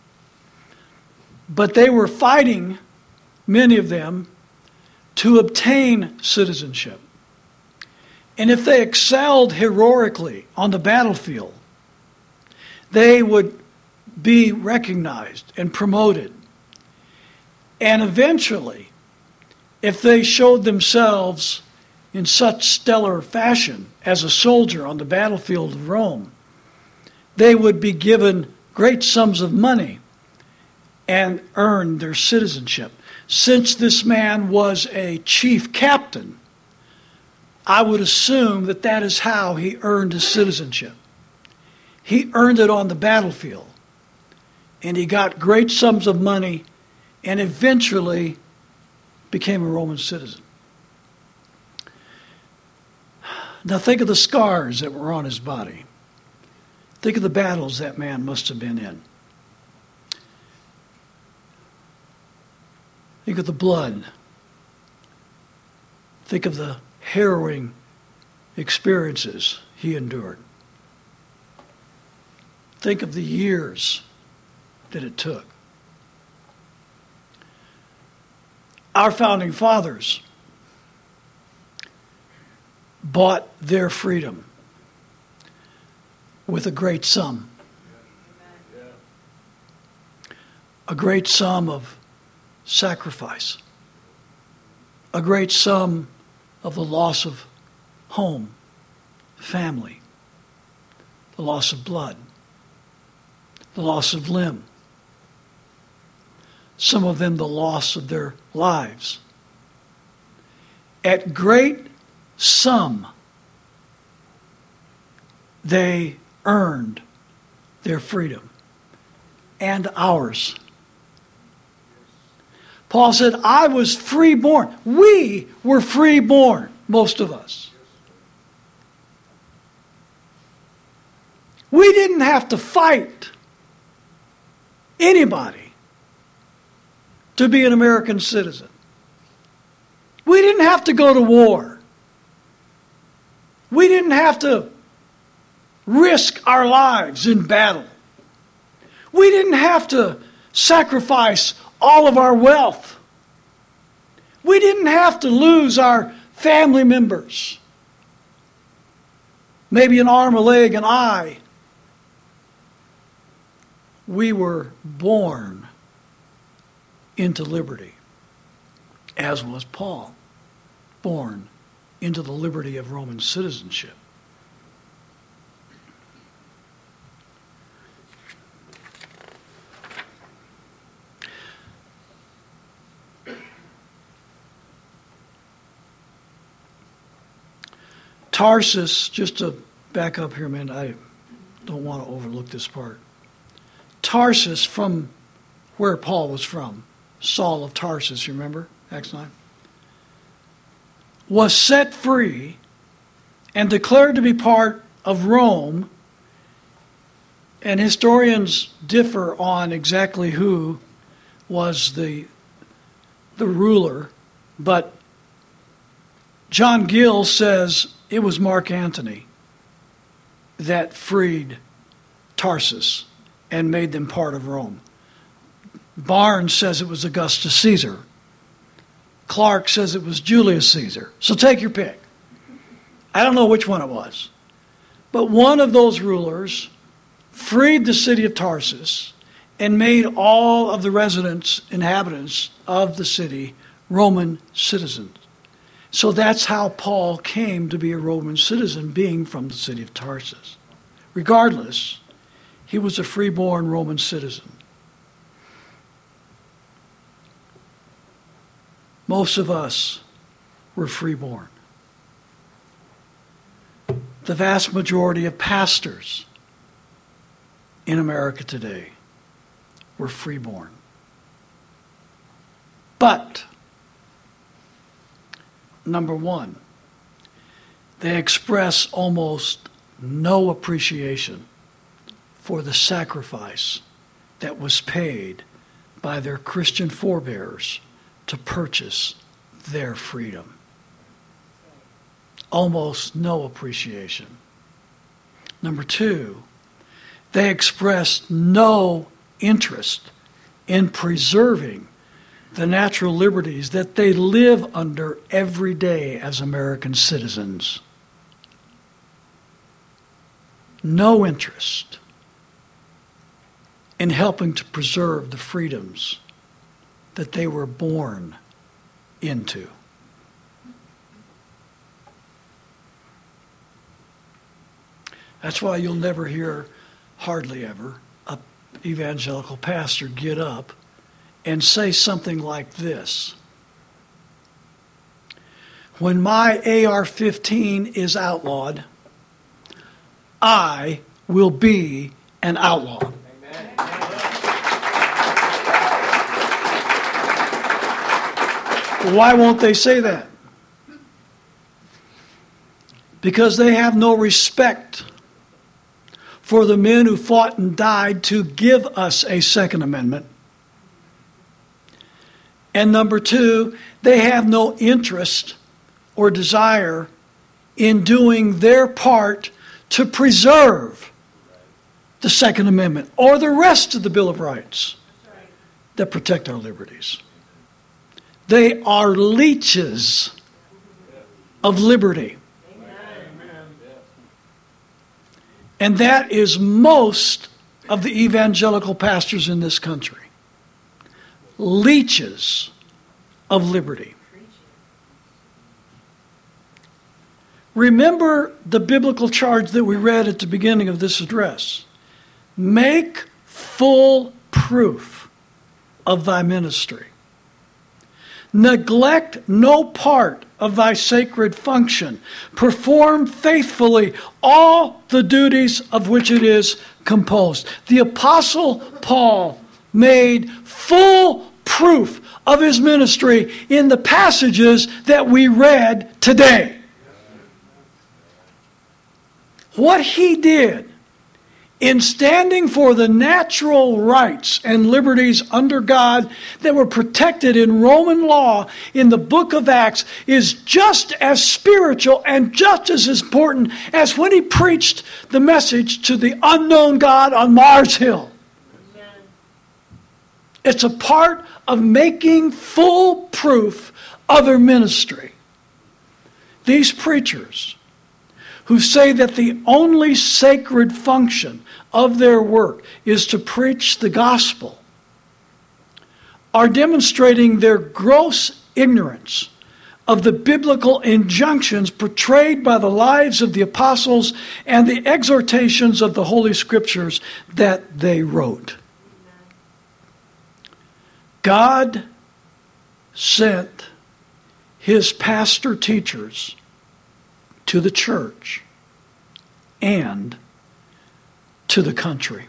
But they were fighting, many of them, to obtain citizenship. And if they excelled heroically on the battlefield, they would be recognized and promoted. And eventually, if they showed themselves in such stellar fashion as a soldier on the battlefield of Rome, they would be given great sums of money and earn their citizenship. Since this man was a chief captain, I would assume that that is how he earned his citizenship. He earned it on the battlefield. And he got great sums of money and eventually became a Roman citizen. Now think of the scars that were on his body. Think of the battles that man must have been in. Think of the blood. Think of the harrowing experiences he endured. Think of the years that it took. Our founding fathers bought their freedom with a great sum. A great sum of sacrifice. A great sum of the loss of home, family, the loss of blood, the loss of limb. Some of them the loss of their lives. At great sum, they earned their freedom and ours. Paul said, I was freeborn. We were freeborn, most of us. We didn't have to fight anybody to be an American citizen. We didn't have to go to war. We didn't have to risk our lives in battle. We didn't have to sacrifice all of our wealth. We didn't have to lose our family members. Maybe an arm, a leg, an eye. We were born into liberty, as was Paul, born into the liberty of Roman citizenship. Tarsus, just to back up here a minute, I don't want to overlook this part. Tarsus, from where Paul was from, Saul of Tarsus, you remember, Acts 9, was set free and declared to be part of Rome, and historians differ on exactly who was the ruler, but John Gill says it was Mark Antony that freed Tarsus and made them part of Rome. Barnes says it was Augustus Caesar. Clark says it was Julius Caesar. So take your pick. I don't know which one it was. But one of those rulers freed the city of Tarsus and made all of the residents, inhabitants of the city, Roman citizens. So that's how Paul came to be a Roman citizen, being from the city of Tarsus. Regardless, he was a freeborn Roman citizen. Most of us were freeborn. The vast majority of pastors in America today were freeborn. But, number one, they express almost no appreciation for the sacrifice that was paid by their Christian forebears to purchase their freedom. Almost no appreciation. Number two, they expressed no interest in preserving the natural liberties that they live under every day as American citizens. No interest in helping to preserve the freedoms that they were born into. That's why you'll never hear, hardly ever, an evangelical pastor get up and say something like this: when my AR-15 is outlawed, I will be an outlaw. Amen. Why won't they say that? because they have no respect for the men who fought and died to give us a Second Amendment. And number two, they have no interest or desire in doing their part to preserve the Second Amendment or the rest of the Bill of Rights that protect our liberties. They are leeches of liberty. And that is most of the evangelical pastors in this country. Leeches of liberty. Remember the biblical charge that we read at the beginning of this address. Make full proof of thy ministry. Neglect no part of thy sacred function. Perform faithfully all the duties of which it is composed. The Apostle Paul made full proof of his ministry in the passages that we read today. What he did in standing for the natural rights and liberties under God that were protected in Roman law in the book of Acts is just as spiritual and just as important as when he preached the message to the unknown God on Mars Hill. Amen. It's a part of making full proof of their ministry. These preachers who say that the only sacred function of their work is to preach the gospel are demonstrating their gross ignorance of the biblical injunctions portrayed by the lives of the apostles and the exhortations of the Holy Scriptures that they wrote. God sent his pastor teachers to the church and to the country.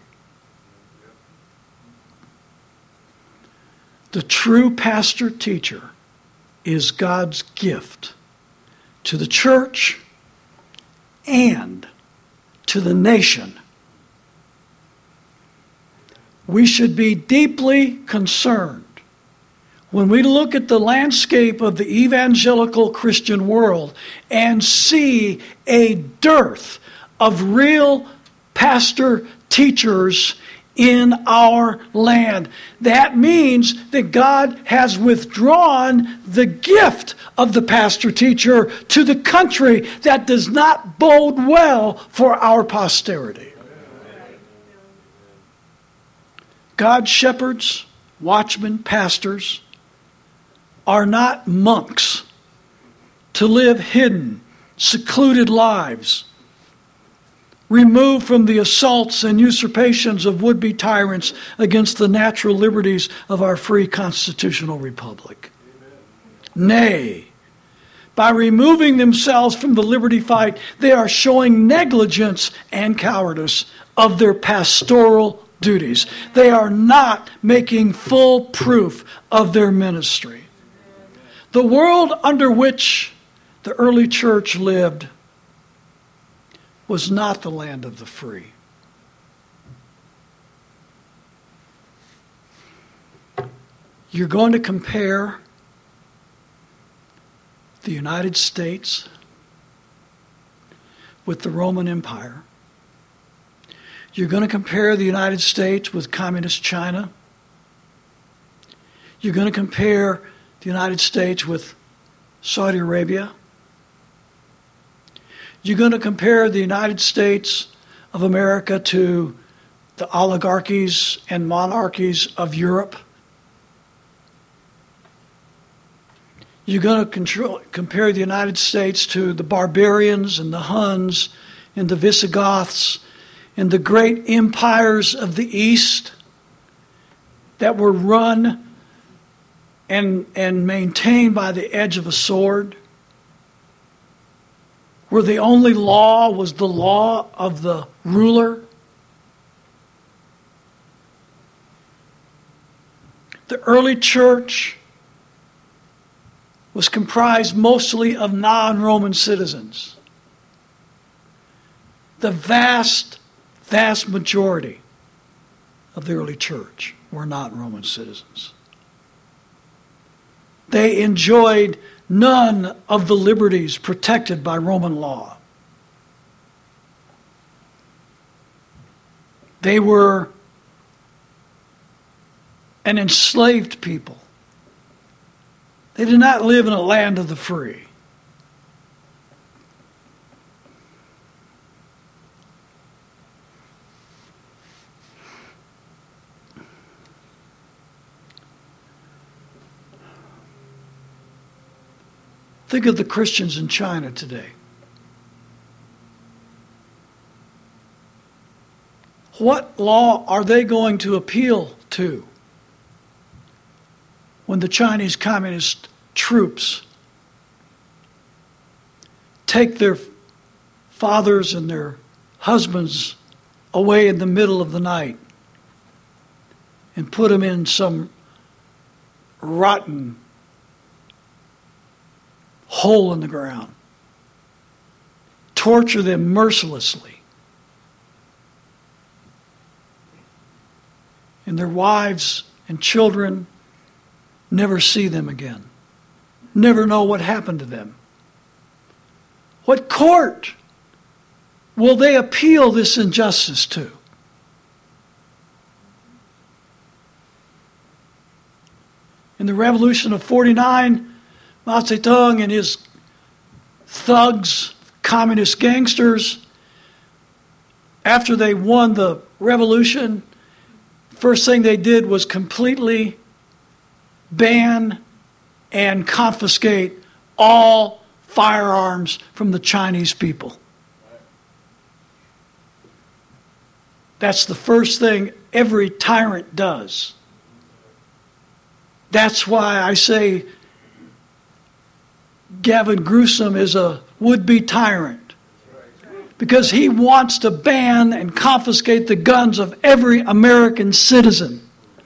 The true pastor teacher is God's gift to the church and to the nation. We should be deeply concerned when we look at the landscape of the evangelical Christian world and see a dearth of real pastor teachers in our land. That means that God has withdrawn the gift of the pastor teacher to the country. That does not bode well for our posterity. God's shepherds, watchmen, pastors are not monks to live hidden, secluded lives, removed from the assaults and usurpations of would-be tyrants against the natural liberties of our free constitutional republic. Nay, by removing themselves from the liberty fight, they are showing negligence and cowardice of their pastoral duties. They are not making full proof of their ministry. The world under which the early church lived was not the land of the free. You're going to compare the United States with the Roman Empire. You're going to compare the United States with communist China. You're going to compare the United States with Saudi Arabia. You're going to compare the United States of America to the oligarchies and monarchies of Europe. You're going to compare the United States to the barbarians and the Huns and the Visigoths and the great empires of the East that were run and maintained by the edge of a sword, where the only law was the law of the ruler. The early church was comprised mostly of non-Roman citizens. the vast, vast majority of the early church were not Roman citizens. They enjoyed none of the liberties protected by Roman law. They were an enslaved people. They did not live in a land of the free. Think of the Christians in China today. What law are they going to appeal to when the Chinese Communist troops take their fathers and their husbands away in the middle of the night and put them in some rotten hole in the ground, torture them mercilessly, and their wives and children never see them again, never know what happened to them? What court will they appeal this injustice to? In the Revolution of '49, Mao Zedong and his thugs, communist gangsters, after they won the revolution, first thing they did was completely ban and confiscate all firearms from the Chinese people. That's the first thing every tyrant does. That's why I say Gavin Newsom is a would-be tyrant, because he wants to ban and confiscate the guns of every American citizen.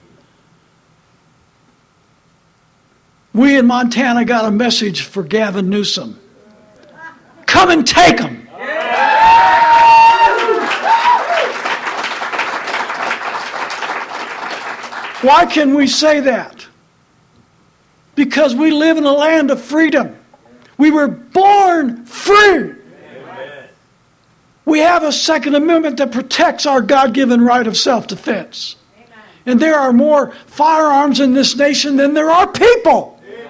We in Montana got a message for Gavin Newsom. Come and take them. Why can we say that? Because we live in a land of freedom. We were born free. We have a Second Amendment that protects our God-given right of self-defense. And there are more firearms in this nation than there are people.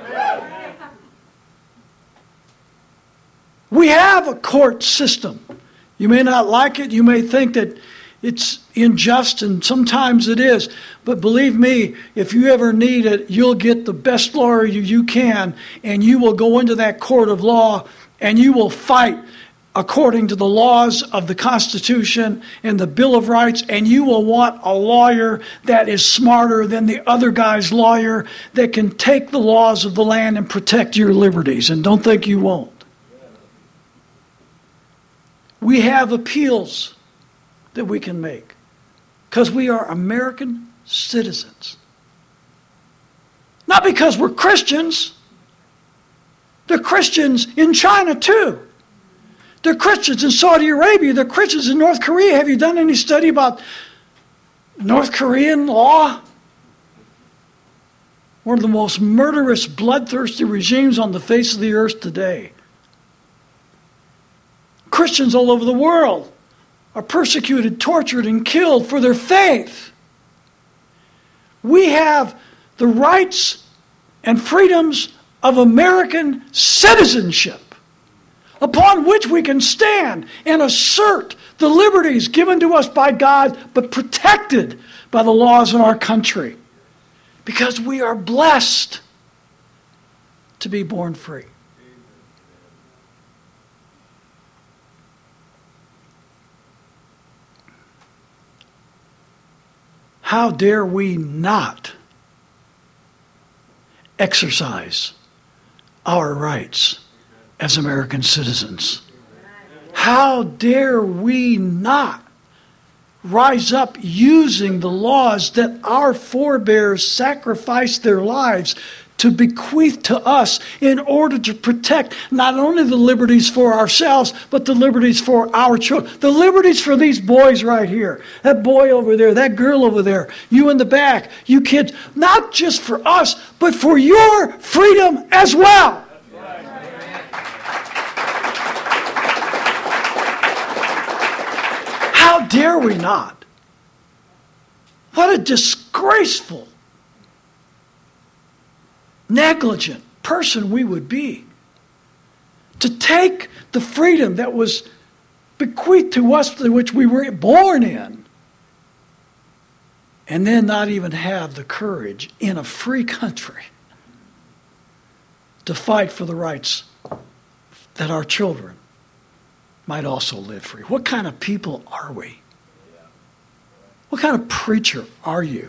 We have a court system. You may not like it. You may think that it's unjust, and sometimes it is. But believe me, if you ever need it, you'll get the best lawyer you can, and you will go into that court of law, and you will fight according to the laws of the Constitution and the Bill of Rights, and you will want a lawyer that is smarter than the other guy's lawyer, that can take the laws of the land and protect your liberties. And don't think you won't. We have appeals that we can make because we are American citizens. Not because we're Christians. They're Christians in China too. They're Christians in Saudi Arabia. They're Christians in North Korea. Have you done any study about North Korean law? One of the most murderous, bloodthirsty regimes on the face of the earth today. Christians all over the world are persecuted, tortured, and killed for their faith. We have the rights and freedoms of American citizenship upon which we can stand and assert the liberties given to us by God, but protected by the laws in our country, because we are blessed to be born free. How dare we not exercise our rights as American citizens? How dare we not rise up using the laws that our forebears sacrificed their lives to bequeath to us in order to protect not only the liberties for ourselves, but the liberties for our children. The liberties for these boys right here. That boy over there, that girl over there, you in the back, you kids. Not just for us, but for your freedom as well. How dare we not? What a disgraceful, negligent person we would be to take the freedom that was bequeathed to us, which we were born in, and then not even have the courage in a free country to fight for the rights that our children might also live free. What kind of people are we? What kind of preacher are you?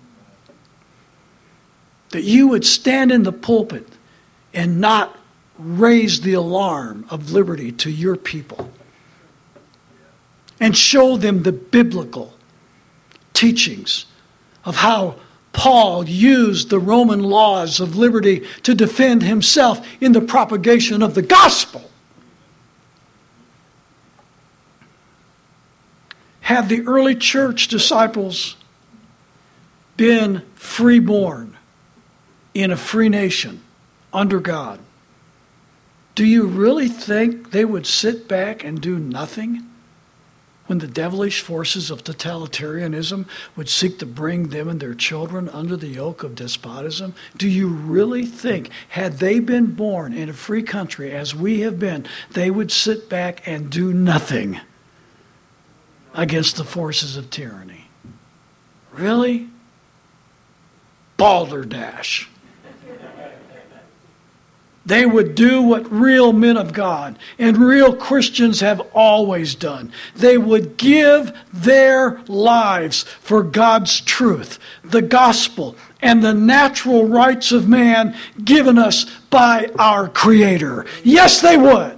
That you would stand in the pulpit and not raise the alarm of liberty to your people and show them the biblical teachings of how Paul used the Roman laws of liberty to defend himself in the propagation of the gospel. Had the early church disciples been freeborn in a free nation under God, do you really think they would sit back and do nothing when the devilish forces of totalitarianism would seek to bring them and their children under the yoke of despotism? Do you really think, had they been born in a free country as we have been, they would sit back and do nothing against the forces of tyranny? Really? Balderdash. They would do what real men of God and real Christians have always done. They would give their lives for God's truth, the gospel, and the natural rights of man given us by our Creator. Yes, they would.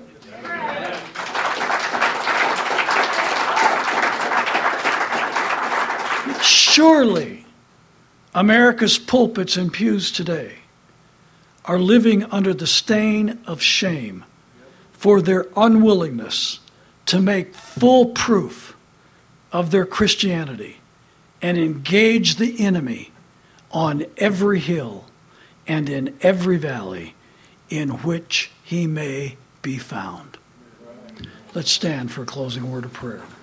Surely, America's pulpits and pews today are living under the stain of shame for their unwillingness to make full proof of their Christianity and engage the enemy on every hill and in every valley in which he may be found. Let's stand for a closing word of prayer.